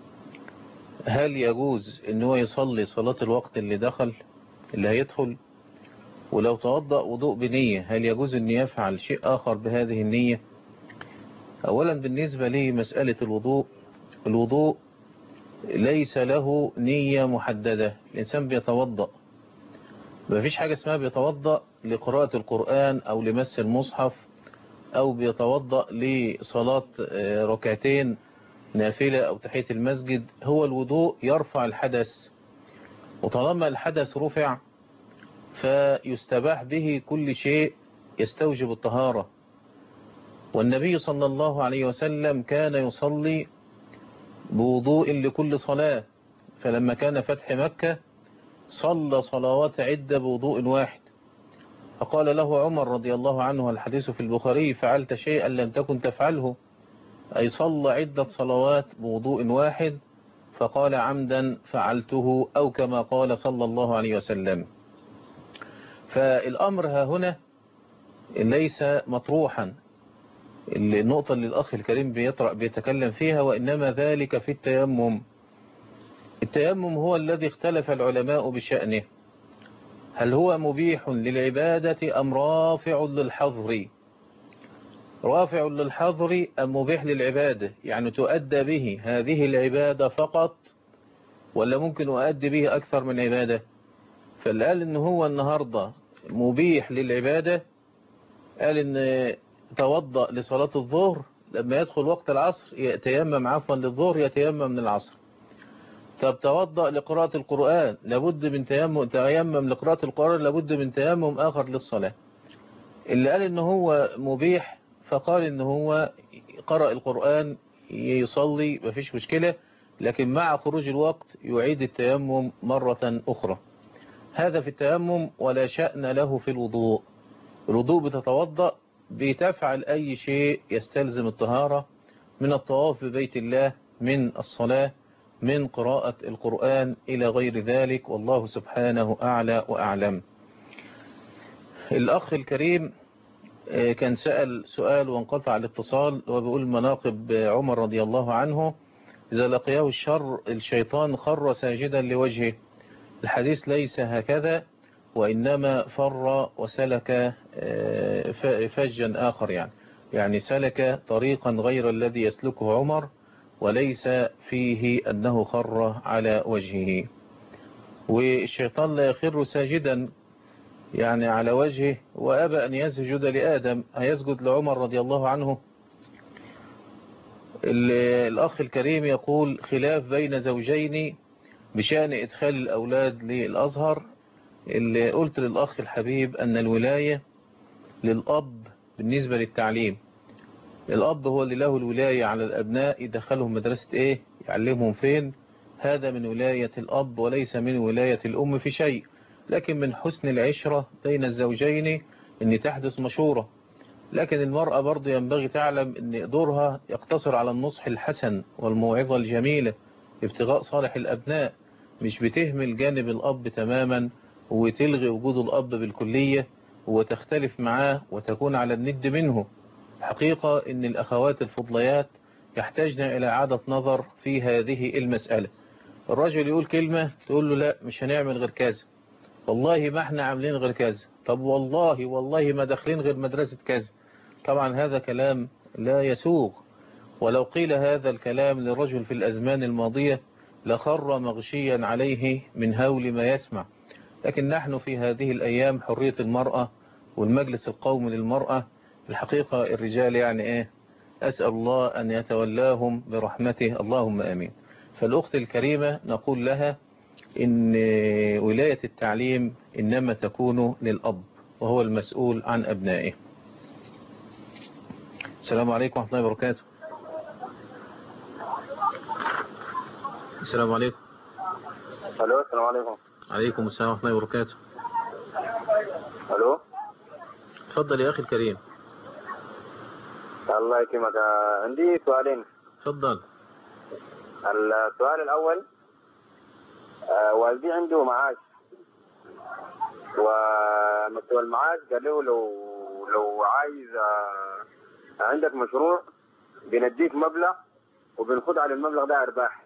هل يجوز ان هو يصلي صلاة الوقت اللي دخل اللي هيدخل؟ ولو توضأ وضوء بنية هل يجوز ان يفعل شيء آخر بهذه النية؟ أولا بالنسبة لي مسألة الوضوء ليس له نية محددة. الإنسان بيتوضأ، ما فيش حاجة اسمها بيتوضأ لقراءة القرآن أو لمس المصحف أو بيتوضأ لصلاة ركعتين نافلة أو تحية المسجد. هو الوضوء يرفع الحدث، وطالما الحدث رفع فيستباح به كل شيء يستوجب الطهارة. والنبي صلى الله عليه وسلم كان يصلي بوضوء لكل صلاة، فلما كان فتح مكة صلى صلوات عدة بوضوء واحد، فقال له عمر رضي الله عنه، الحديث في البخاري، فعلت شيئا لم تكن تفعله، أي صلى عدة صلوات بوضوء واحد، فقال عمدا فعلته، أو كما قال صلى الله عليه وسلم. فالأمر ها هنا ليس مطروحا، النقطة اللي الأخ الكريم بيتكلم فيها، وإنما ذلك في التيمم. التيمم هو الذي اختلف العلماء بشأنه، هل هو مبيح للعبادة أم رافع للحظر؟ رافع للحظر أم مبيح للعبادة؟ يعني تؤدى به هذه العبادة فقط ولا ممكن أؤدي به أكثر من عبادة؟ فاللي قال إن هو النهاردة مبيح للعبادة قال إن توضأ لصلاة الظهر، لما يدخل وقت العصر يتيمم عفوا للظهر يتيمم من العصر. طب توضأ لقراءة القرآن لابد من تيمم لقراءة القرآن لابد من تيمم آخر للصلاة. اللي قال إن هو مبيح فقال إن هو قرأ القرآن يصلي مفيش مشكلة، لكن مع خروج الوقت يعيد التيمم مرة أخرى. هذا في التيمم، ولا شأن له في الوضوء. الوضوء بتتوضأ بتفعل أي شيء يستلزم الطهارة، من الطواف ببيت الله، من الصلاة، من قراءة القرآن إلى غير ذلك، والله سبحانه أعلى وأعلم. الأخ الكريم كان سأل سؤال وانقطع الاتصال، وبيقول مناقب عمر رضي الله عنه، إذا لقياه الشيطان خر ساجدا لوجهه. الحديث ليس هكذا، وإنما فر وسلك فجا آخر، يعني سلك طريقا غير الذي يسلكه عمر، وليس فيه أنه خر على وجهه. والشيطان لا يخر ساجدا يعني على وجهه، وأبى أن يسجد لآدم، هيسجد لعمر رضي الله عنه؟ الأخ الكريم يقول خلاف بين زوجين بشأن إدخال الأولاد للأزهر. اللي قلت للأخ الحبيب أن الولاية للأب بالنسبة للتعليم. الأب هو اللي له الولاية على الأبناء، يدخلهم مدرسة إيه، يعلمهم فين، هذا من ولاية الأب وليس من ولاية الأم في شيء. لكن من حسن العشرة بين الزوجين أن تحدث مشورة. لكن المرأة برضو ينبغي تعلم أن دورها يقتصر على النصح الحسن والموعظة الجميلة ابتغاء صالح الأبناء، مش بتهمل جانب الأب تماما وتلغي وجود الأب بالكلية وتختلف معاه وتكون على الند منه. حقيقة أن الأخوات الفضليات يحتاجن إلى إعادة نظر في هذه المسألة. الرجل يقول كلمة تقول له لا مش هنعمل غير كذا، والله ما احنا عاملين غير كذا، طب والله ما داخلين غير مدرسة كذا. طبعا هذا كلام لا يسوغ، ولو قيل هذا الكلام للرجل في الأزمان الماضية لخر مغشيا عليه من هول ما يسمع. لكن نحن في هذه الأيام حرية المرأة والمجلس القومي للمرأة، الحقيقة الرجال يعني إيه، أسأل الله أن يتولاهم برحمته، اللهم آمين. فالأخت الكريمة نقول لها إن ولاية التعليم إنما تكون للأب وهو المسؤول عن أبنائه. السلام عليكم ورحمة الله وبركاته. السلام عليكم. الو السلام عليكم. عليكم السلام ورحمة الله وبركاته. الو تفضل يا أخي الكريم. الله يكرمك، عندي سؤالين. تفضل. السؤال الأول، والدي عنده معاش، ومستوى المعاش قال له لو عايز عندك مشروع بنديك مبلغ وبنخد على المبلغ ده أرباح،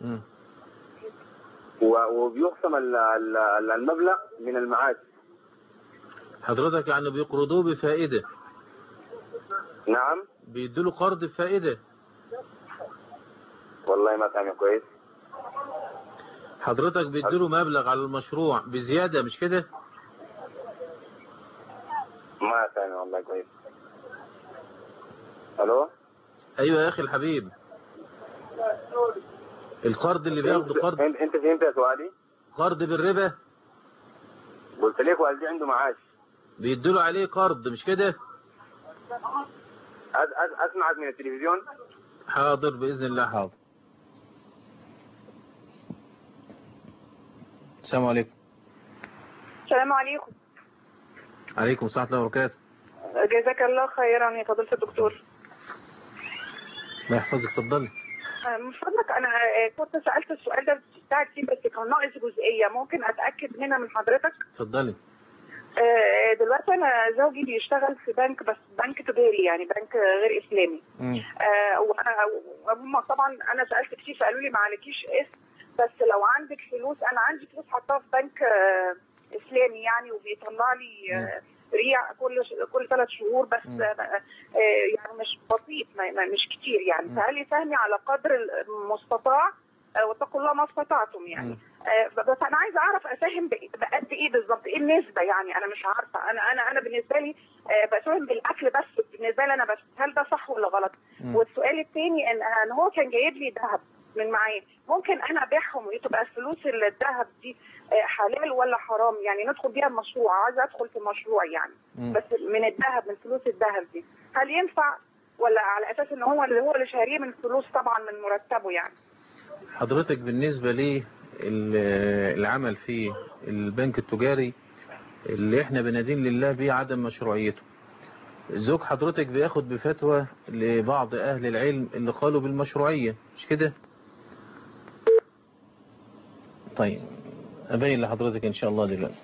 وبيقسم المبلغ من المعاش. حضرتك يعني بيقرضوه بفائدة؟ نعم. بيدوا له قرض بفائدة؟ والله ما فاهم كويس. حضرتك بيدوا له مبلغ على المشروع بزيادة مش كده؟ ما فاهم والله كويس. الو ايوه يا اخي الحبيب، القرض اللي بياخده قرض. انت فهمت يا سؤالي؟ قرض بالربا. قلت لك والدي عنده معاش بيدوا له عليه قرض مش كده؟ اسمعك من التلفزيون. حاضر باذن الله. حاضر. السلام عليكم. السلام عليكم. عليكم السلام ورحمة الله وبركاته. جزاك الله خيرا يا فضيلة الدكتور. الله يحفظك، اتفضلي. من فضلك انا كنت سألت السؤال ده بتاعك فيه بس كان ناقص جزئية، ممكن اتأكد منها من حضرتك؟ اتفضلي. دلوقتي انا زوجي بيشتغل في بنك، بس بنك تجاري يعني بنك غير اسلامي. وانا طبعا انا سألت كتير فقالوا لي ما عليكيش اسم، بس لو عندك فلوس، انا عندي فلوس حطها في بنك اسلامي يعني، وبيطلع لي ريع كل 3 شهور بس، يعني مش بسيط، مش كتير يعني. فقال لي فهمي على قدر المستطاع واتقوا الله ما استطعتم يعني. بس انا عايزه اعرف اساهم بقد ايه بالظبط، ايه النسبه يعني، انا مش عارفه. انا بالنسبه لي بساهم بالاكل بس، بالنسبه لي انا بس، هل ده صح ولا غلط؟ والسؤال الثاني ان هو كان جايب لي ذهب من معاه، ممكن انا ابيعهم وتبقى الفلوس الذهب دي حلال ولا حرام يعني، ندخل بيها المشروع، عايزه ادخل في مشروع يعني بس من الذهب، من فلوس الذهب دي، هل ينفع ولا على اساس ان هو اللي شاريه من فلوس طبعا من مرتبه يعني؟ حضرتك بالنسبه لي العمل في البنك التجاري اللي احنا بندين لله بيه عدم مشروعيته. زوج حضرتك بياخد بفتوى لبعض اهل العلم اللي قالوا بالمشروعيه مش كده؟ طيب أبين لحضرتك إن شاء الله دلوقتي.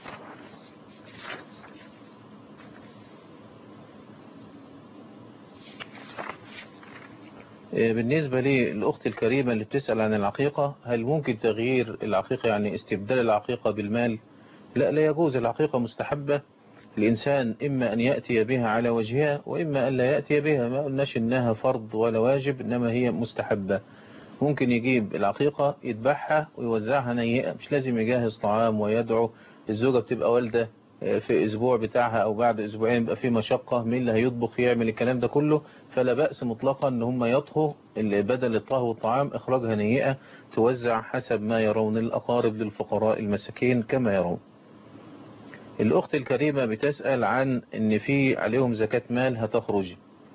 بالنسبة للأخت الكريمة اللي بتسأل عن العقيقة، هل ممكن تغيير العقيقة يعني استبدال العقيقة بالمال؟ لا يجوز. العقيقة مستحبة. الإنسان إما أن يأتي بها على وجهها وإما أن لا يأتي بها. ما قلناش إنها فرض ولا واجب، إنما هي مستحبة. ممكن يجيب العقيقة يذبحها ويوزعها نيئة، مش لازم يجهز طعام ويدعو. الزوجة بتبقى والدة في أسبوع بتاعها أو بعد أسبوعين بقى في مشقة، مين اللي هيطبخ يعمل الكلام ده كله. فلا بأس مطلقا إن هم يطهوا بدل الطهو والطعام إخراجها نيئة توزع حسب ما يرون الأقارب للفقراء المساكين كما يرون. الأخت الكريمة بتسأل عن إن في عليهم زكاة مال هتخرج،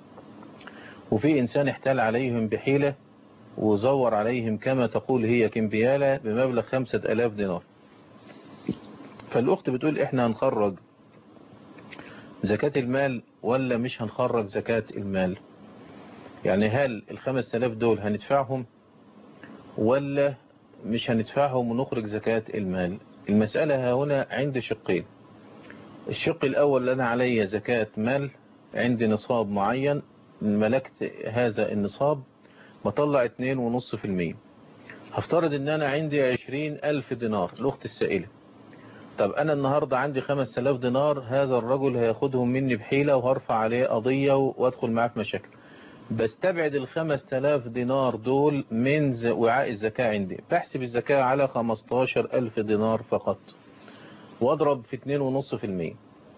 وفي إنسان احتال عليهم بحيلة وزور عليهم كما تقول هي كمبيالة بمبلغ 5000 دينار. فالأخت بتقول إحنا هنخرج زكاة المال ولا مش هنخرج زكاة المال؟ يعني هل 5000 دول هندفعهم ولا مش هندفعهم ونخرج زكاة المال؟ المسألة هنا عندي شقين. الشق الأول أنا علي زكاة مال، عندي نصاب معين، ملكت هذا النصاب بطلع 2.5%. هفترض ان انا عندي 20,000 دينار. الأخت السائلة، طب انا النهاردة عندي 5000 دينار، هذا الرجل هياخدهم مني بحيلة وهرفع عليه قضية وادخل معاه في مشاكل. بستبعد 5000 دينار دول من وعاء الزكاة عندي، بحسب الزكاة على 15,000 دينار فقط واضرب في 2.5%.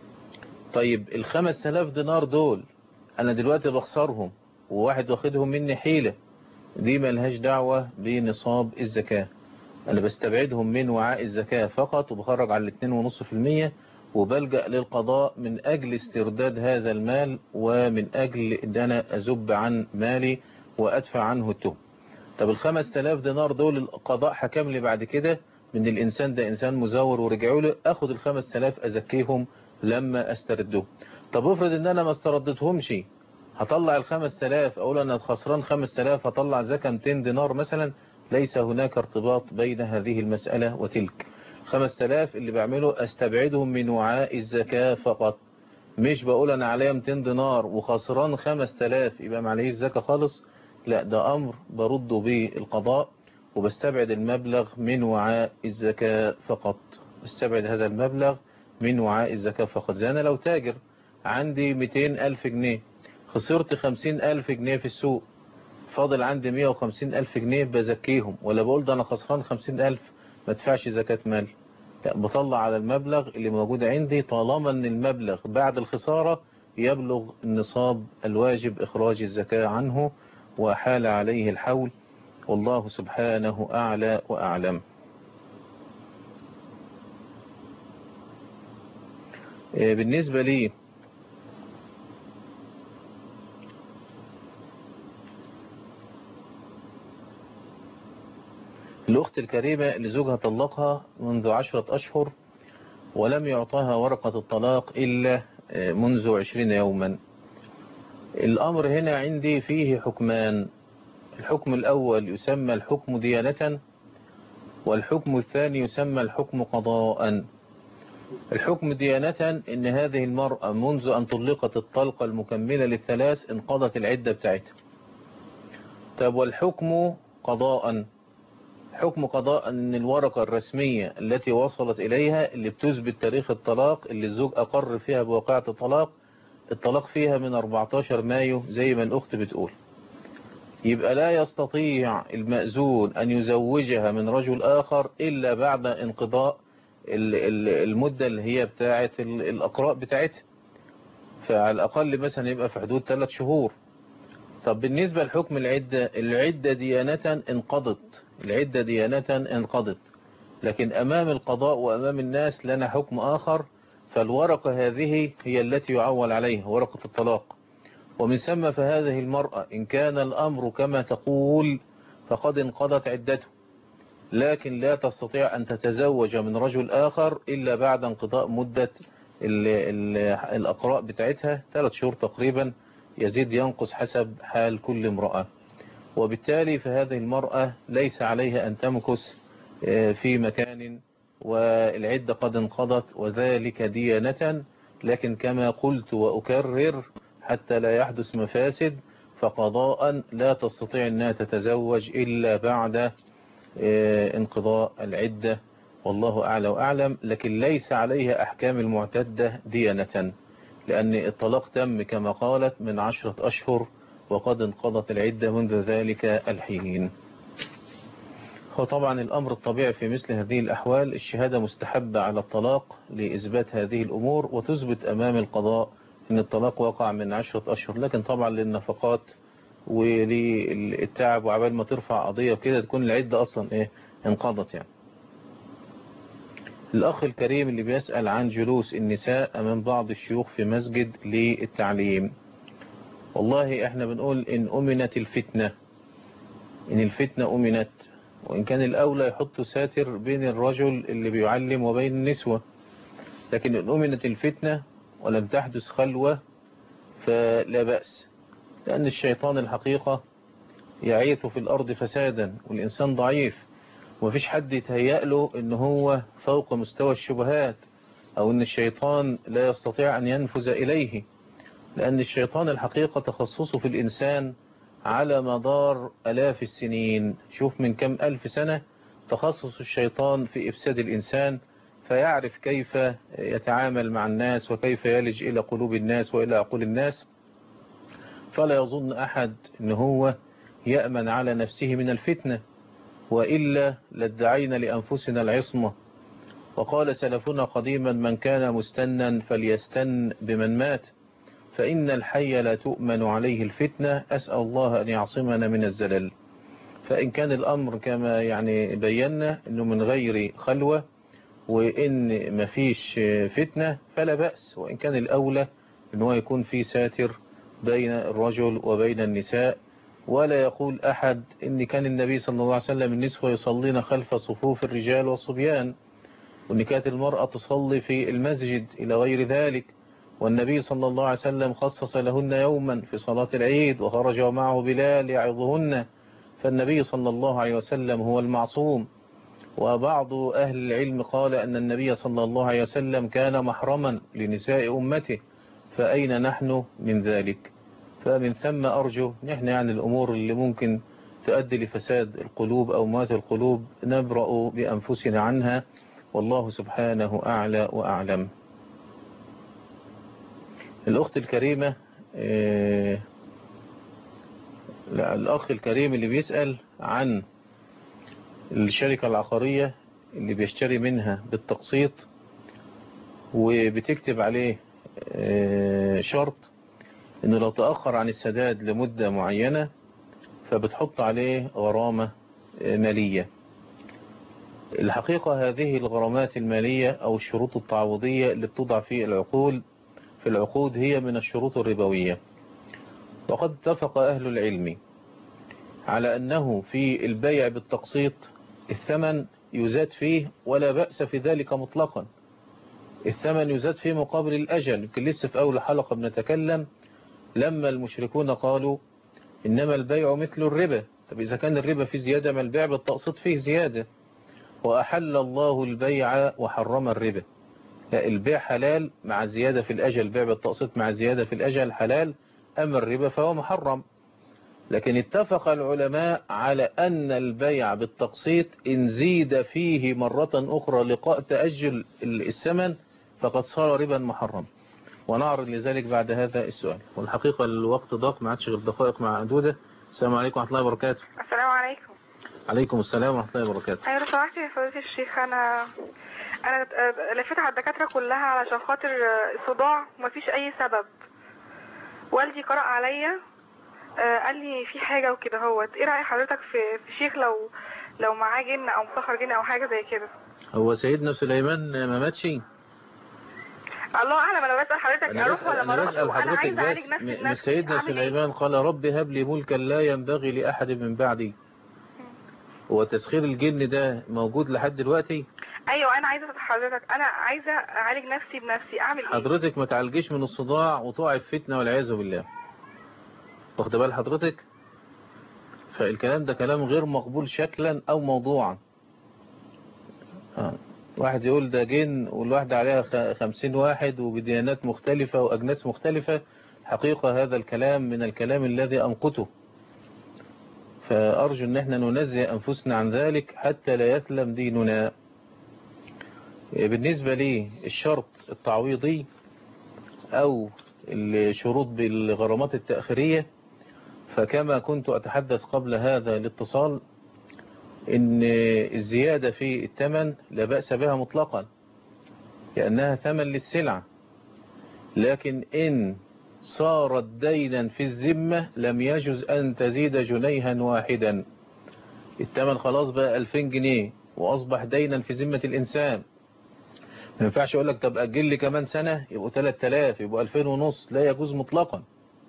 طيب 5000 دينار دول انا دلوقتي بخسرهم وواحد واخدهم مني حيلة، دي ملهاش دعوة بنصاب الزكاة. أنا بستبعدهم من وعاء الزكاة فقط وبخرج على 2.5%، وبلجأ للقضاء من أجل استرداد هذا المال ومن أجل أن أنا أزب عن مالي وأدفع عنه التهم. طب 5000 دينار دول القضاء حكم لي بعد كده من الإنسان ده إنسان مزور ورجعوا له، أخد 5000 أزكيهم لما أستردهم. طب افرض أن أنا ما استردتهمش، هطلع 5000 أقول أنا خسران 5000 هطلع زكاة 200 دينار مثلا؟ ليس هناك ارتباط بين هذه المسألة وتلك. 5000 اللي بعمله استبعدهم من وعاء الزكاة فقط، مش بقول أنا عليا 200 دينار وخسران 5000 يبقى ما عليهش زكاة خالص. لا، ده أمر برد به القضاء وبستبعد المبلغ من وعاء الزكاة فقط. بستبعد هذا المبلغ من وعاء الزكاة فقط. زي أنا لو تاجر عندي 200,000 جنيه، خسرت 50,000 جنيه في السوق، فاضل عندي 150,000 جنيه بزكيهم، ولا بقول ده أنا خسران 50,000 ما ادفعش زكاة مال؟ لا، بطلع على المبلغ اللي موجود عندي طالما أن المبلغ بعد الخسارة يبلغ النصاب الواجب إخراج الزكاة عنه وحال عليه الحول. والله سبحانه أعلى وأعلم. بالنسبة لي الأخت الكريمة اللي زوجها طلقها منذ 10 أشهر ولم يعطاها ورقة الطلاق إلا منذ 20 يوما. الأمر هنا عندي فيه حكمان. الحكم الأول يسمى الحكم ديانة، والحكم الثاني يسمى الحكم قضاء. الحكم ديانة إن هذه المرأة منذ أن طلقت الطلقة المكملة للثلاث انقضت العدة بتاعتها. طب والحكم قضاء؟ حكم قضاء أن الورقة الرسمية التي وصلت إليها اللي بتثبت تاريخ الطلاق اللي الزوج أقر فيها بواقعة الطلاق فيها من 14 مايو زي ما الأخت بتقول، يبقى لا يستطيع المأذون أن يزوجها من رجل آخر إلا بعد انقضاء المدة اللي هي بتاعة الأقراء بتاعتها، فعلى الأقل مثلا يبقى في حدود 3 شهور. طب بالنسبة لحكم العدة ديانة انقضت، العدة ديانة انقضت، لكن أمام القضاء وأمام الناس لنا حكم آخر. فالورقة هذه هي التي يعول عليها ورقة الطلاق، ومن ثم فهذه المرأة إن كان الأمر كما تقول فقد انقضت عدته، لكن لا تستطيع أن تتزوج من رجل آخر إلا بعد انقضاء مدة الأقراء بتاعتها 3 شهور تقريبا، يزيد ينقص حسب حال كل امرأة. وبالتالي فهذه المرأة ليس عليها أن تمكث في مكان والعدة قد انقضت، وذلك ديانة. لكن كما قلت وأكرر حتى لا يحدث مفاسد، فقضاء لا تستطيع أنها تتزوج إلا بعد انقضاء العدة. والله أعلى وأعلم، لكن ليس عليها أحكام المعتدة ديانة، لأن الطلاق تم كما قالت من 10 أشهر وقد انقضت العدة منذ ذلك الحين. هو طبعا الأمر الطبيعي في مثل هذه الأحوال الشهادة مستحبة على الطلاق لإثبات هذه الأمور، وتثبت أمام القضاء أن الطلاق وقع من 10 أشهر، لكن طبعا للنفقات وللتعب وعبال ما ترفع قضية وكده تكون العدة أصلا انقضت يعني. الأخ الكريم اللي بيسأل عن جلوس النساء أمام بعض الشيوخ في مسجد للتعليم، والله احنا بنقول إن أمنت الفتنة، إن الفتنة أمنت، وإن كان الأولى يحط ساتر بين الرجل اللي بيعلم وبين النسوة، لكن إن أمنت الفتنة ولم تحدث خلوة فلا بأس، لأن الشيطان الحقيقة يعيث في الأرض فسادا، والإنسان ضعيف ومفيش حد يتهيأ له إن هو فوق مستوى الشبهات أو إن الشيطان لا يستطيع أن ينفذ إليه، لأن الشيطان الحقيقة تخصصه في الإنسان على مدار آلاف السنين، شوف من كم ألف سنة تخصص الشيطان في إفساد الإنسان، فيعرف كيف يتعامل مع الناس وكيف يلج إلى قلوب الناس وإلى عقول الناس، فلا يظن أحد إن هو يأمن على نفسه من الفتنة، وإلا لادعينا لأنفسنا العصمة. وقال سلفنا قديما من كان مستنا فليستن بمن مات، فإن الحي لا تؤمن عليه الفتنة، أسأل الله أن يعصمنا من الزلل. فإن كان الأمر كما يعني بينا أنه من غير خلوة وإن مفيش فتنة فلا بأس، وإن كان الأولى أنه يكون في ساتر بين الرجل وبين النساء، ولا يقول أحد إن كان النبي صلى الله عليه وسلم النسوة يصلين خلف صفوف الرجال والصبيان، وإن كانت المرأة تصلي في المسجد إلى غير ذلك، والنبي صلى الله عليه وسلم خصص لهن يوما في صلاة العيد وخرج معه بلال يعظهن، فالنبي صلى الله عليه وسلم هو المعصوم. وبعض أهل العلم قال أن النبي صلى الله عليه وسلم كان محرما لنساء أمته، فأين نحن من ذلك؟ فمن ثم أرجو نحن يعني الأمور اللي ممكن تؤدي لفساد القلوب أو موت القلوب نبرأ بأنفسنا عنها، والله سبحانه أعلى وأعلم. الأخت الكريمة الأخ الكريم اللي بيسأل عن الشركة العقارية اللي بيشتري منها بالتقسيط وبتكتب عليه شرط انه لو تأخر عن السداد لمدة معينة فبتحط عليه غرامة مالية. الحقيقة هذه الغرامات المالية او الشروط التعويضية اللي بتوضع في العقود هي من الشروط الربوية، وقد اتفق اهل العلم على انه في البيع بالتقسيط الثمن يزاد فيه ولا بأس في ذلك مطلقا، الثمن يزاد فيه مقابل الأجل. يمكن لسه في أول حلقة بنتكلم لما المشركون قالوا إنما البيع مثل الربا، طب إذا كان الربا فيه زيادة ما البيع بالتقسيط فيه زيادة، وأحل الله البيع وحرم الربا، لا البيع حلال مع زيادة في الأجل، البيع بالتقسيط مع زيادة في الأجل حلال، أما الربا فهو محرم. لكن اتفق العلماء على أن البيع بالتقسيط إن زيد فيه مرة أخرى لقاء تأجل الثمن فقد صار ربا محرم، ونعرض لذلك بعد هذا السؤال. والحقيقة الوقت ضاق ما عادش غير دقائق معدودة. السلام عليكم ورحمة الله وبركاته. السلام عليكم. عليكم السلام ورحمة الله وبركاته. أيوة لو سمحت يا فضيلة الشيخ، أنا لفيت على الدكاترة كلها علشان خاطر صداع ومفيش أي سبب. والدي قرأ عليا قال لي في حاجة وكده هوت، ايه رأي حضرتك في شيخ لو معاه جن او مسخر جن او حاجة زي كده؟ هو سيدنا سليمان ما ماتش؟ الله اعلم، انا بسأل حضرتك اروح ولا ما اروحش، وانا عايزه اعالج نفسي بنفسي. سيدنا سليمان قال رب هب لي ملكا لا ينبغي لأحد من بعدي. هو تسخير الجن ده موجود لحد دلوقتي؟ ايوه انا عايزه حضرتك، انا عايزه اعالج نفسي بنفسي، اعمل ايه؟ حضرتك ما تعالجيش من الصداع وتقعي في فتنة والعياذ بالله، واخد بال حضرتك؟ فالكلام ده كلام غير مقبول شكلا او موضوعا. واحد يقول ده جن والواحدة عليها 50 واحد وبديانات مختلفة واجناس مختلفة، حقيقة هذا الكلام من الكلام الذي امقته، فارجو ان احنا ننزه انفسنا عن ذلك حتى لا يسلم ديننا. بالنسبة لي الشرط التعويضي أو الشروط بالغرامات التأخيرية، فكما كنت أتحدث قبل هذا الاتصال إن الزيادة في الثمن لا بأس بها مطلقا لأنها ثمن للسلعة، لكن إن صارت دينا في الذمة لم يجوز أن تزيد جنيها واحدا. الثمن خلاص بقى 2000 جنيه وأصبح دينا في ذمة الإنسان، ما ينفعش أقول لك طب أجل لي كمان سنة يبقوا 3000 يبقوا 2500، لا يجوز مطلقا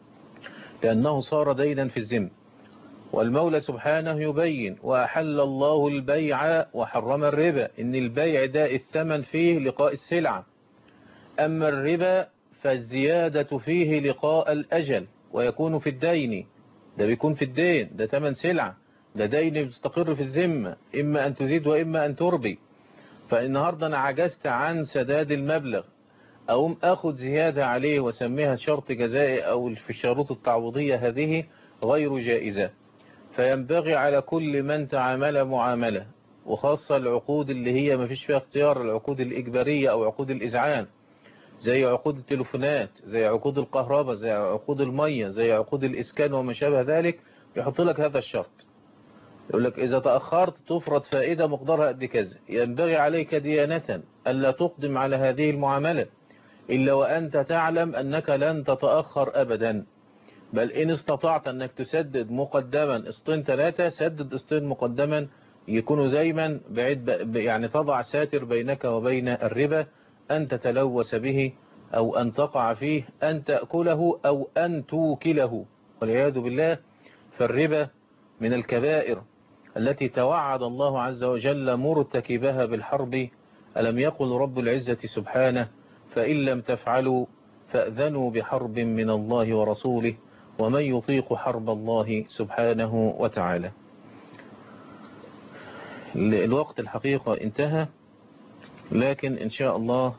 لأنه صار دينا في الذمة. والمولى سبحانه يبين وأحل الله البيع وحرم الربا، إن البيع ده الثمن فيه لقاء السلعة، أما الربا فالزيادة فيه لقاء الأجل ويكون في الدين، ده بيكون في الدين، ده ثمن سلعة، ده دين مستقر في الذمة، إما أن تزيد وإما أن تربي. فالنهاردة أنا عجزت عن سداد المبلغ أقوم أخذ زيادة عليه وسميها شرط جزائي أو في الشروط التعويضية، هذه غير جائزة. فينبغي على كل من تعامل معاملة، وخاصة العقود اللي هي ما فيش فيها اختيار، العقود الإجبارية أو عقود الإذعان زي عقود التليفونات، زي عقود الكهرباء، زي عقود المية، زي عقود الإسكان وما شابه ذلك، يحط لك هذا الشرط، يقول لك إذا تأخرت تفرض فائدة مقدارها قد كذا. ينبغي عليك ديانة ألا تقدم على هذه المعاملة إلا وأنت تعلم أنك لن تتأخر أبدا، بل إن استطعت أنك تسدد مقدما قسطين 3 سدد قسطين مقدما، يكونوا دايما بعيد، يعني تضع ساتر بينك وبين الربا أن تتلوث به أو أن تقع فيه، أن تأكله أو أن توكله والعياذ بالله. فالربا من الكبائر التي توعد الله عز وجل مرتكبها بالحرب. ألم يقل رب العزة سبحانه فإن لم تفعلوا فأذنوا بحرب من الله ورسوله ومن يطيق حرب الله سبحانه وتعالى. الوقت الحقيقة انتهى، لكن إن شاء الله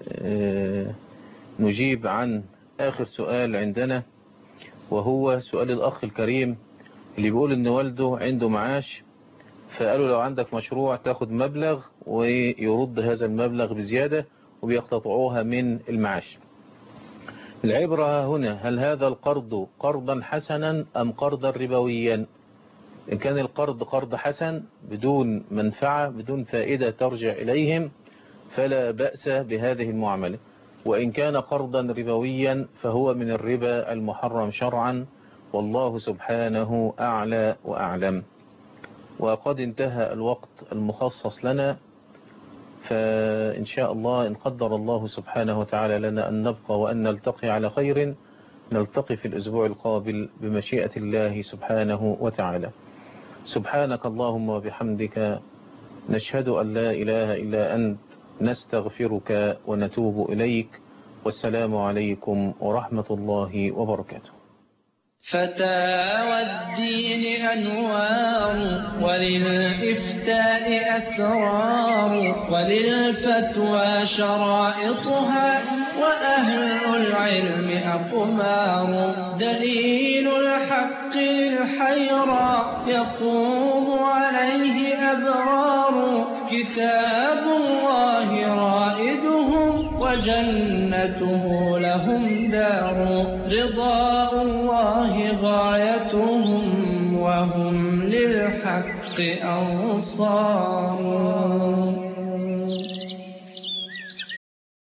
نجيب عن آخر سؤال عندنا، وهو سؤال الأخ الكريم اللي بيقول إن والده عنده معاش، فقالوا لو عندك مشروع تاخد مبلغ ويرد هذا المبلغ بزيادة وبيقتطعوها من المعاش. العبرة هنا هل هذا القرض قرضا حسنا أم قرضا ربويا؟ إن كان القرض قرض حسن بدون منفعة بدون فائدة ترجع إليهم فلا بأس بهذه المعاملة، وإن كان قرضا ربويا فهو من الربا المحرم شرعا، والله سبحانه أعلى وأعلم. وقد انتهى الوقت المخصص لنا، فإن شاء الله إن قدر الله سبحانه وتعالى لنا أن نبقى وأن نلتقي على خير، نلتقي في الأسبوع القابل بمشيئة الله سبحانه وتعالى. سبحانك اللهم وبحمدك، نشهد أن لا إله إلا أنت، نستغفرك ونتوب إليك، والسلام عليكم ورحمة الله وبركاته. فتاوى الدين أنوار، وللإفتاء أسرار، وللفتوى شرائطها، وأهل العلم أقمار. دليل الحق للحيرى يقوم عليه أبرار، كتاب الله رائدهم وجنته لهم دار. رضاء الله غايتهم وهم للحق أنصار.